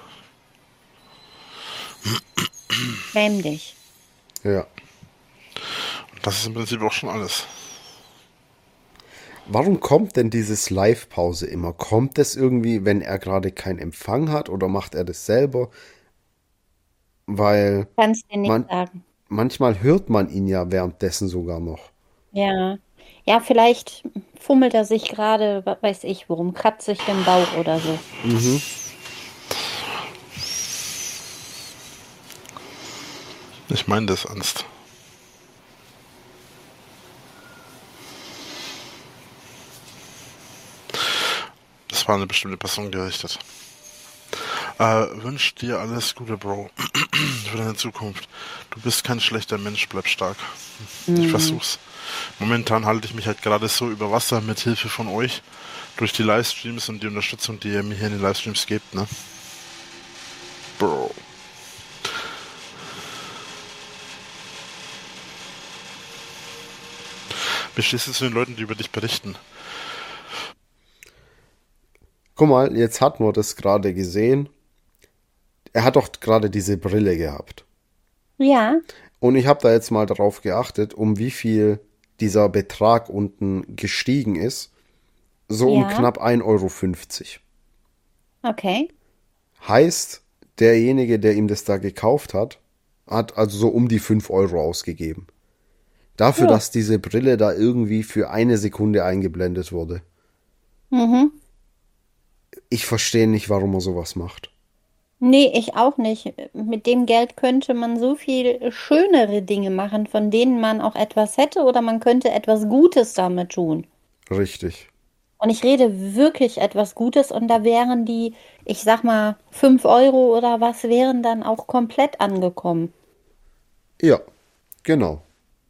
Schäm dich. Ja. Und das ist im Prinzip auch schon alles. Warum kommt denn dieses Live-Pause immer? Kommt es irgendwie, wenn er gerade keinen Empfang hat oder macht er das selber? Weil Kannst dir nicht man, sagen. manchmal hört man ihn ja währenddessen sogar noch. Ja. Ja, vielleicht fummelt er sich gerade, was weiß ich, worum, kratzt sich den Bauch oder so. Ich meine das ernst. Das war eine bestimmte Person gerichtet. Wünsch dir alles Gute, Bro. Für deine Zukunft. Du bist kein schlechter Mensch, bleib stark. Ich versuch's. Momentan halte ich mich halt gerade so über Wasser mit Hilfe von euch durch die Livestreams und die Unterstützung, die ihr mir hier in den Livestreams gebt, ne? Bro. Wie stehst du zu den Leuten, die über dich berichten? Guck mal, jetzt hat man das gerade gesehen. Er hat doch gerade diese Brille gehabt. Ja, Und ich habe da jetzt mal darauf geachtet, um wie viel dieser Betrag unten gestiegen ist. So um ja, knapp 1,50 Euro. okay. Heißt, derjenige, der ihm das da gekauft hat, hat also so um die 5 Euro ausgegeben. Dafür, Ja. dass diese Brille da irgendwie für eine Sekunde eingeblendet wurde. Mhm. Ich verstehe nicht, warum er sowas macht. Nee, ich auch nicht. Mit dem Geld könnte man so viel schönere Dinge machen, von denen man auch etwas hätte, oder man könnte etwas Gutes damit tun. Richtig. Und ich rede wirklich etwas Gutes, und da wären die, ich sag mal, 5 Euro oder was, wären dann auch komplett angekommen. Ja, genau.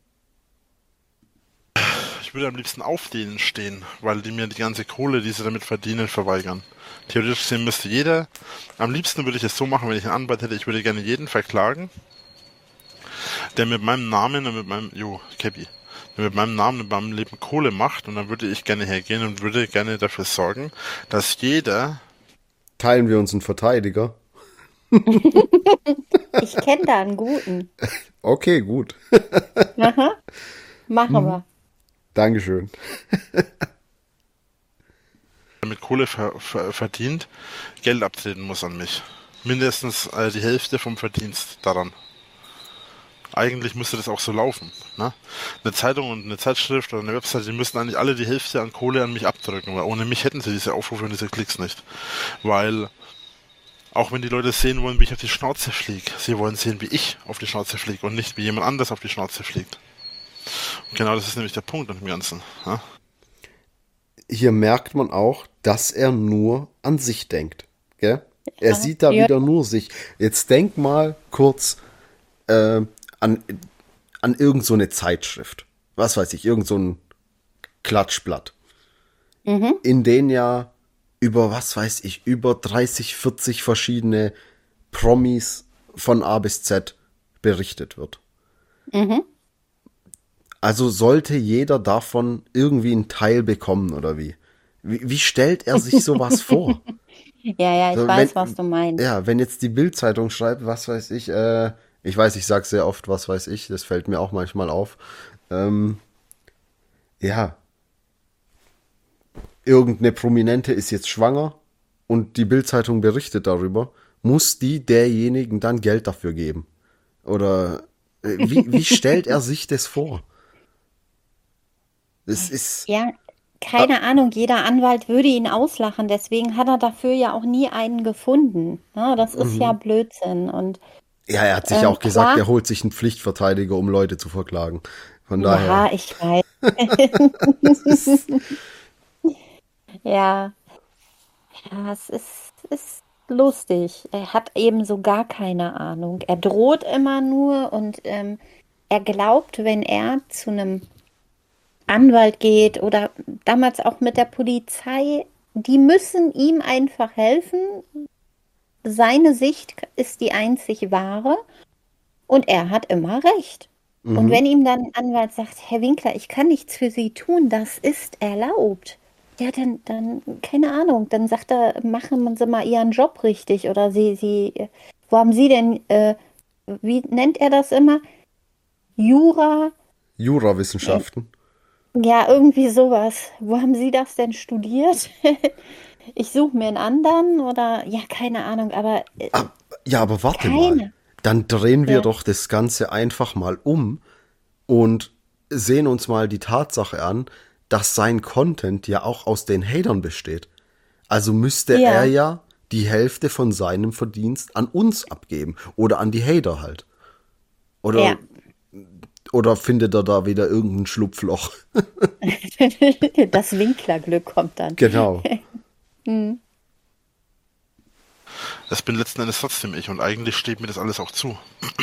Ich würde am liebsten auf denen stehen, weil die mir die ganze Kohle, die sie damit verdienen, verweigern. Theoretisch gesehen müsste jeder, am liebsten würde ich es so machen, wenn ich einen Anwalt hätte, ich würde gerne jeden verklagen, der mit meinem Namen und mit meinem, Cappy, der mit meinem Namen und meinem Leben Kohle macht, und dann würde ich gerne hergehen und würde gerne dafür sorgen, dass jeder, Teilen wir uns einen Verteidiger. Ich kenne da einen guten. Okay, gut. Aha, machen wir. Dankeschön. der mit Kohle verdient, Geld abtreten muss an mich. Mindestens die Hälfte vom Verdienst daran. Eigentlich müsste das auch so laufen. Ne? Eine Zeitung und eine Zeitschrift oder eine Website, die müssten eigentlich alle die Hälfte an Kohle an mich abdrücken, weil ohne mich hätten sie diese Aufrufe und diese Klicks nicht. Weil, auch wenn die Leute sehen wollen, wie ich auf die Schnauze fliege, sie wollen sehen, wie ich auf die Schnauze fliege und nicht, wie jemand anders auf die Schnauze fliegt. Und genau das ist nämlich der Punkt an dem Ganzen. Ne? Hier merkt man auch, dass er nur an sich denkt. Gell? Er sieht da Ja. wieder nur sich. Jetzt denk mal kurz an irgend so eine Zeitschrift. Was weiß ich, irgend so ein Klatschblatt. In denen ja über, was weiß ich, über 30, 40 verschiedene Promis von A bis Z berichtet wird. Also sollte jeder davon irgendwie einen Teil bekommen, oder wie? Wie stellt er sich sowas vor? Ja, ich So, weiß, was du meinst. Ja, wenn jetzt die Bild-Zeitung schreibt, was weiß ich weiß, ich sag sehr oft, was weiß ich, das fällt mir auch manchmal auf. Ja, irgendeine Prominente ist jetzt schwanger und die Bild-Zeitung berichtet darüber, muss die derjenigen dann Geld dafür geben? Oder wie stellt er sich das vor? Es ist, Ja, keine Ahnung, jeder Anwalt würde ihn auslachen, deswegen hat er dafür ja auch nie einen gefunden. Ja, das ist ja Blödsinn. Und ja, er hat sich auch gesagt, klar, er holt sich einen Pflichtverteidiger, um Leute zu verklagen. Von ja, daher, ich weiß. Ja, ja, es ist lustig. Er hat eben so gar keine Ahnung. Er droht immer nur, und er glaubt, wenn er zu einem Anwalt geht oder damals auch mit der Polizei, die müssen ihm einfach helfen, seine Sicht ist die einzig wahre und er hat immer recht. Und wenn ihm dann ein Anwalt sagt, Herr Winkler, ich kann nichts für Sie tun, das ist erlaubt. Ja, dann, keine Ahnung, dann sagt er, machen Sie mal Ihren Job richtig. Oder wo haben Sie denn, wie nennt er das immer? Jura? Jurawissenschaften. Ja, irgendwie sowas. Wo haben Sie das denn studiert? Ich suche mir einen anderen oder, ja, keine Ahnung, aber Ja, aber warte keine. mal. Dann drehen wir Ja. doch das Ganze einfach mal um und sehen uns mal die Tatsache an, dass sein Content ja auch aus den Hatern besteht. Also müsste Ja. er ja die Hälfte von seinem Verdienst an uns abgeben oder an die Hater halt. Oder, Ja. oder findet er da wieder irgendein Schlupfloch? Das Winklerglück kommt dann. Genau. Das bin letzten Endes trotzdem ich und eigentlich steht mir das alles auch zu.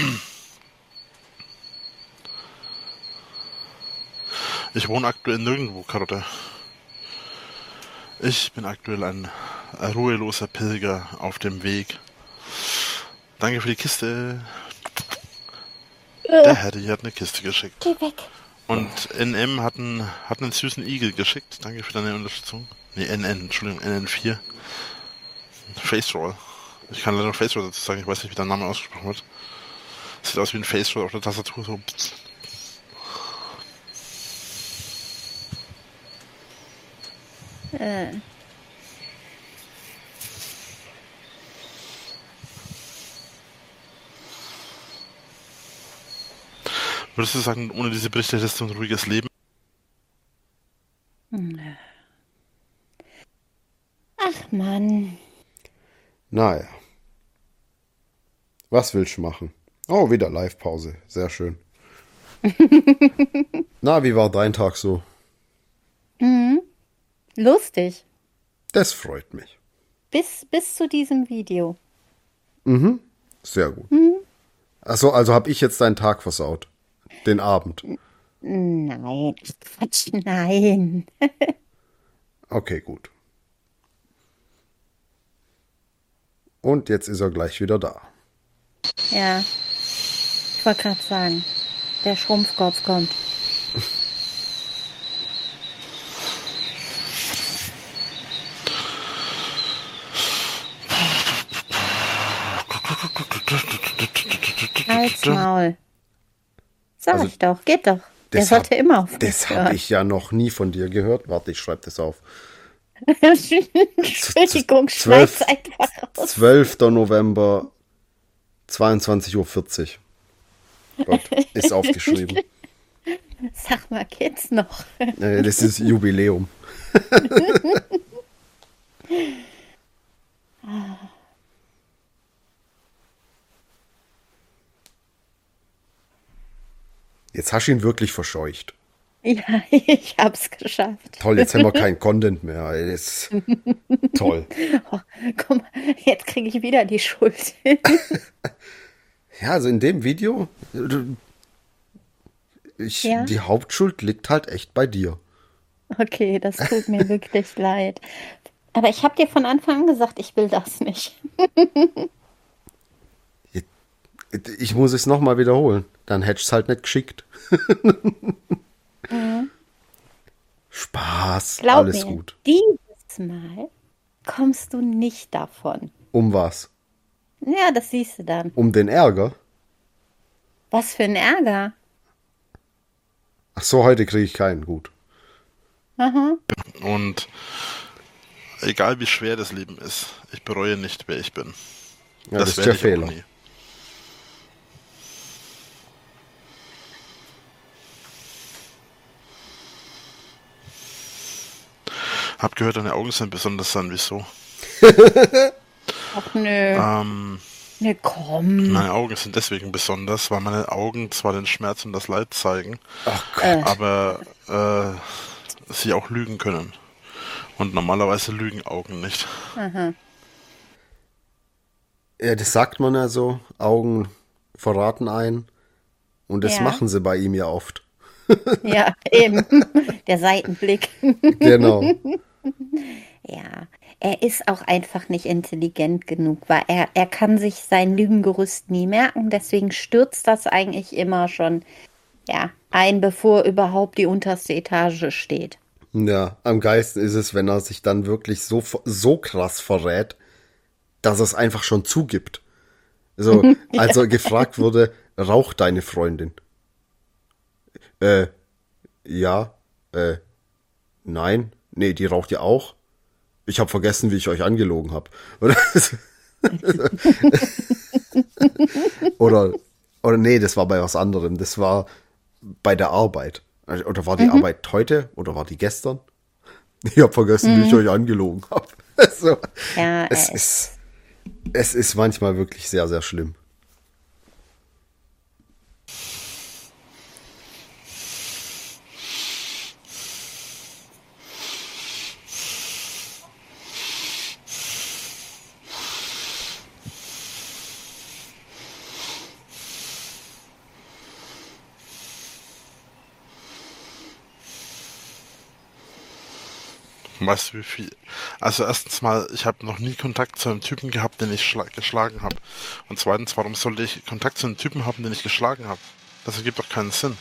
Ich wohne aktuell nirgendwo, Karotte. Ich bin aktuell ein ruheloser Pilger auf dem Weg. Danke für die Kiste. Der Herr hat eine Kiste geschickt. Geh weg. Und NM hat einen süßen Igel geschickt. Danke für deine Unterstützung. Nee, Entschuldigung, NN4. Face Roll. Ich kann leider noch Face Roll dazu sagen, ich weiß nicht, wie der Name ausgesprochen wird. Sieht aus wie ein Face Roll auf der Tastatur, so. Würdest du sagen, ohne diese Berichte hättest du ein ruhiges Leben? Ach Mann. Naja. Was willst du machen? Oh, wieder Live-Pause. Sehr schön. Na, wie war dein Tag so? Lustig. Das freut mich. Bis zu diesem Video. Sehr gut. Achso, also habe ich jetzt deinen Tag versaut. Den Abend. Nein, Quatsch, nein. Okay, gut. Und jetzt ist er gleich wieder da. Ja, ich wollte gerade sagen, der Schrumpfkopf kommt. Halt's Maul. Sag Also, ich doch, geht doch. Der Das sollte hab- immer auf mich Das hören. habe ich ja noch nie von dir gehört. Warte, ich schreibe das auf. Entschuldigung, 12 schneid's einfach raus. 12. November, 22:40 Uhr. Gott, ist aufgeschrieben. Sag mal, geht's noch? Das ist Jubiläum. Jetzt hast du ihn wirklich verscheucht. Ja, ich hab's geschafft. Toll, jetzt haben wir keinen Content mehr. Ey, das ist toll. Oh, guck mal, jetzt kriege ich wieder die Schuld. Ja, also in dem Video, Ja? die Hauptschuld liegt halt echt bei dir. Okay, das tut mir wirklich leid. Aber ich habe dir von Anfang an gesagt, ich will das nicht. Ich muss es nochmal wiederholen. Dann hättest du es halt nicht geschickt. Spaß, Glaub alles mir, gut. dieses Mal kommst du nicht davon. Um was? Ja, das siehst du dann. Um den Ärger? Was für ein Ärger. Ach so, heute kriege ich keinen. Gut. Aha. Und egal wie schwer das Leben ist, ich bereue nicht, wer ich bin. Ja, das ist werde der ich auch Fehler. nie. Hab gehört, deine Augen sind besonders san. Wieso? Ach nö. Ne, komm. Meine Augen sind deswegen besonders, weil meine Augen zwar den Schmerz und das Leid zeigen, Ach Gott. aber sie auch lügen können. Und normalerweise lügen Augen nicht. Ja, das sagt man ja so. Augen verraten einen. Und das Ja. machen sie bei ihm ja oft. Ja, eben. Der Seitenblick. Genau. Ja. er ist auch einfach nicht intelligent genug, weil er kann sich sein Lügengerüst nie merken, deswegen stürzt das eigentlich immer schon, ja, ein, bevor überhaupt die unterste Etage steht. Ja, am geilsten ist es, wenn er sich dann wirklich so krass verrät, dass er es einfach schon zugibt. So, als er gefragt wurde, raucht deine Freundin? Ja, nein, nee, die raucht ja auch. Ich habe vergessen, wie ich euch angelogen habe. Oder, oder nee, das war bei was anderem. Das war bei der Arbeit. Oder war die Arbeit heute oder war die gestern? Ich habe vergessen, wie ich euch angelogen habe. Also, Ja, es ist manchmal wirklich sehr, sehr schlimm. Weißt du, wie viel? Also erstens mal, ich habe noch nie Kontakt zu einem Typen gehabt, den ich geschlagen habe. Und zweitens, warum sollte ich Kontakt zu einem Typen haben, den ich geschlagen habe? Das ergibt doch keinen Sinn.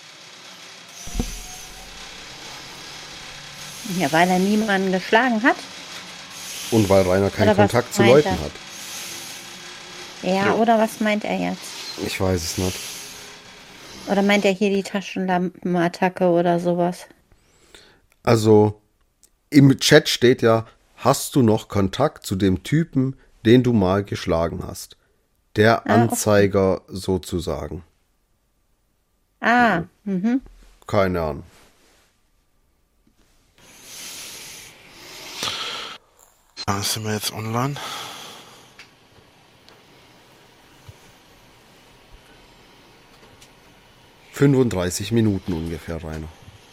ja, weil er niemanden geschlagen hat. Und weil Rainer keinen Oder was Kontakt zu meint Leuten er? hat. Ja, Ja. oder was meint er jetzt? Ich weiß es nicht. Oder meint er hier die Taschenlampenattacke oder sowas? Also, im Chat steht ja, hast du noch Kontakt zu dem Typen, den du mal geschlagen hast? Der okay. Anzeiger sozusagen. Ah, Keine Ahnung. Sind wir jetzt online? ...35 Minuten ungefähr, Rainer.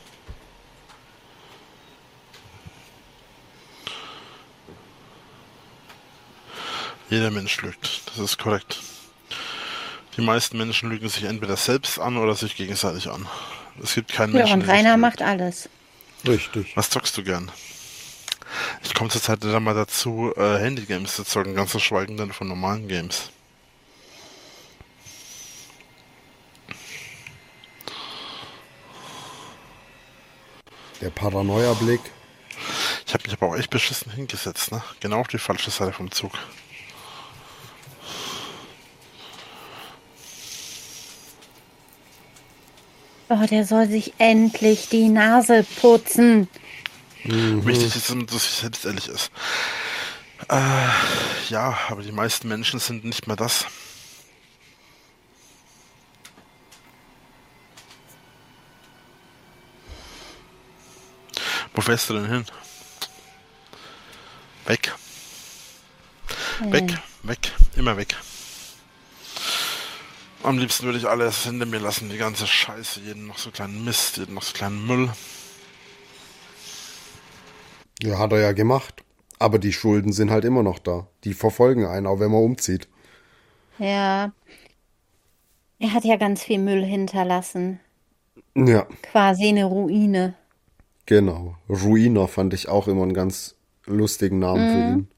Jeder Mensch lügt, das ist korrekt. Die meisten Menschen lügen sich entweder selbst an oder sich gegenseitig an. Es gibt keinen ja, Menschen, und der nicht Rainer lügt. macht alles. Richtig. Was zockst du gern? Ich komme zurzeit wieder mal dazu, Handygames zu zocken, ganz zu schweigen dann von normalen Games. Der Paranoia-Blick. Ich habe mich aber auch echt beschissen hingesetzt, ne? Genau auf die falsche Seite vom Zug. Oh, der soll sich endlich die Nase putzen. Wichtig ist, dass es selbst ehrlich ist. Ja, aber die meisten Menschen sind nicht mehr das. Wo fährst du denn hin? Weg. Weg, weg, immer weg. Am liebsten würde ich alles hinter mir lassen, die ganze Scheiße, jeden noch so kleinen Mist, jeden noch so kleinen Müll. Ja, hat er ja gemacht. Aber die Schulden sind halt immer noch da. Die verfolgen einen, auch wenn man umzieht. Ja. Er hat ja ganz viel Müll hinterlassen. Ja, Quasi eine Ruine. genau. Ruiner fand ich auch immer einen ganz lustigen Namen für ihn.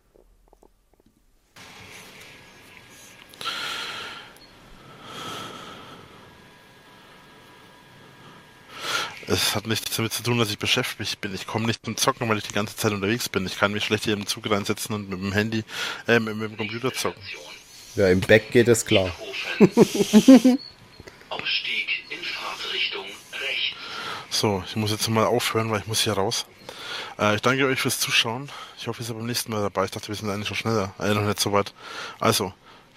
Es hat nichts damit zu tun, dass ich beschäftigt bin. Ich komme nicht zum Zocken, weil ich die ganze Zeit unterwegs bin. Ich kann mich schlecht hier im Zug reinsetzen und mit dem Handy, mit dem Computer zocken. Ja, im Back geht es klar. Hofen. Ausstieg in Fahrtrichtung rechts. So, ich muss jetzt mal aufhören, weil ich muss hier raus. Ich danke euch fürs Zuschauen. Ich hoffe, ihr seid beim nächsten Mal dabei. Ich dachte, wir sind eigentlich schon schneller. Noch nicht so weit. Also,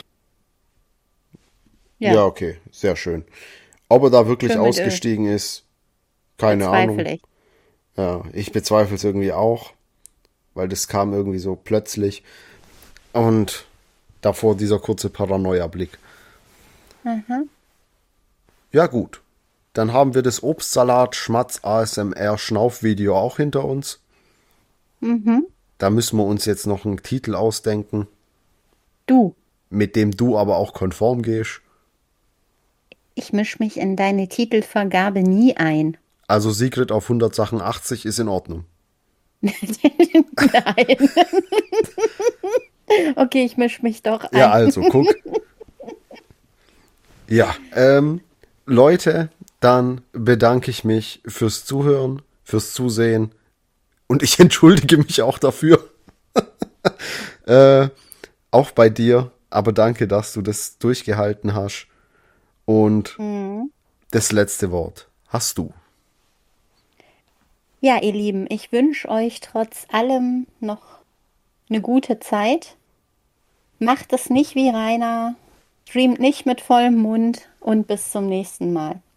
Ja, okay, sehr schön. Ob er da wirklich Schön mit ausgestiegen ist, keine Ahnung. Bezweifle ich. Ja, ich bezweifle es irgendwie auch, weil das kam irgendwie so plötzlich. Und davor dieser kurze Paranoia-Blick. Ja, gut. Dann haben wir das Obstsalat Schmatz ASMR Schnaufvideo auch hinter uns. Da müssen wir uns jetzt noch einen Titel ausdenken, Du, mit dem du aber auch konform gehst. ich misch mich in deine Titelvergabe nie ein. Also Sigrid auf 100 Sachen 80 ist in Ordnung. Nein. Okay, ich mische mich doch ein. Ja, also, guck. Ja, Leute, dann bedanke ich mich fürs Zuhören, fürs Zusehen und ich entschuldige mich auch dafür. Auch bei dir, aber danke, dass du das durchgehalten hast. Und das letzte Wort hast du. Ja, ihr Lieben, ich wünsche euch trotz allem noch eine gute Zeit. Macht es nicht wie Rainer, streamt nicht mit vollem Mund und bis zum nächsten Mal.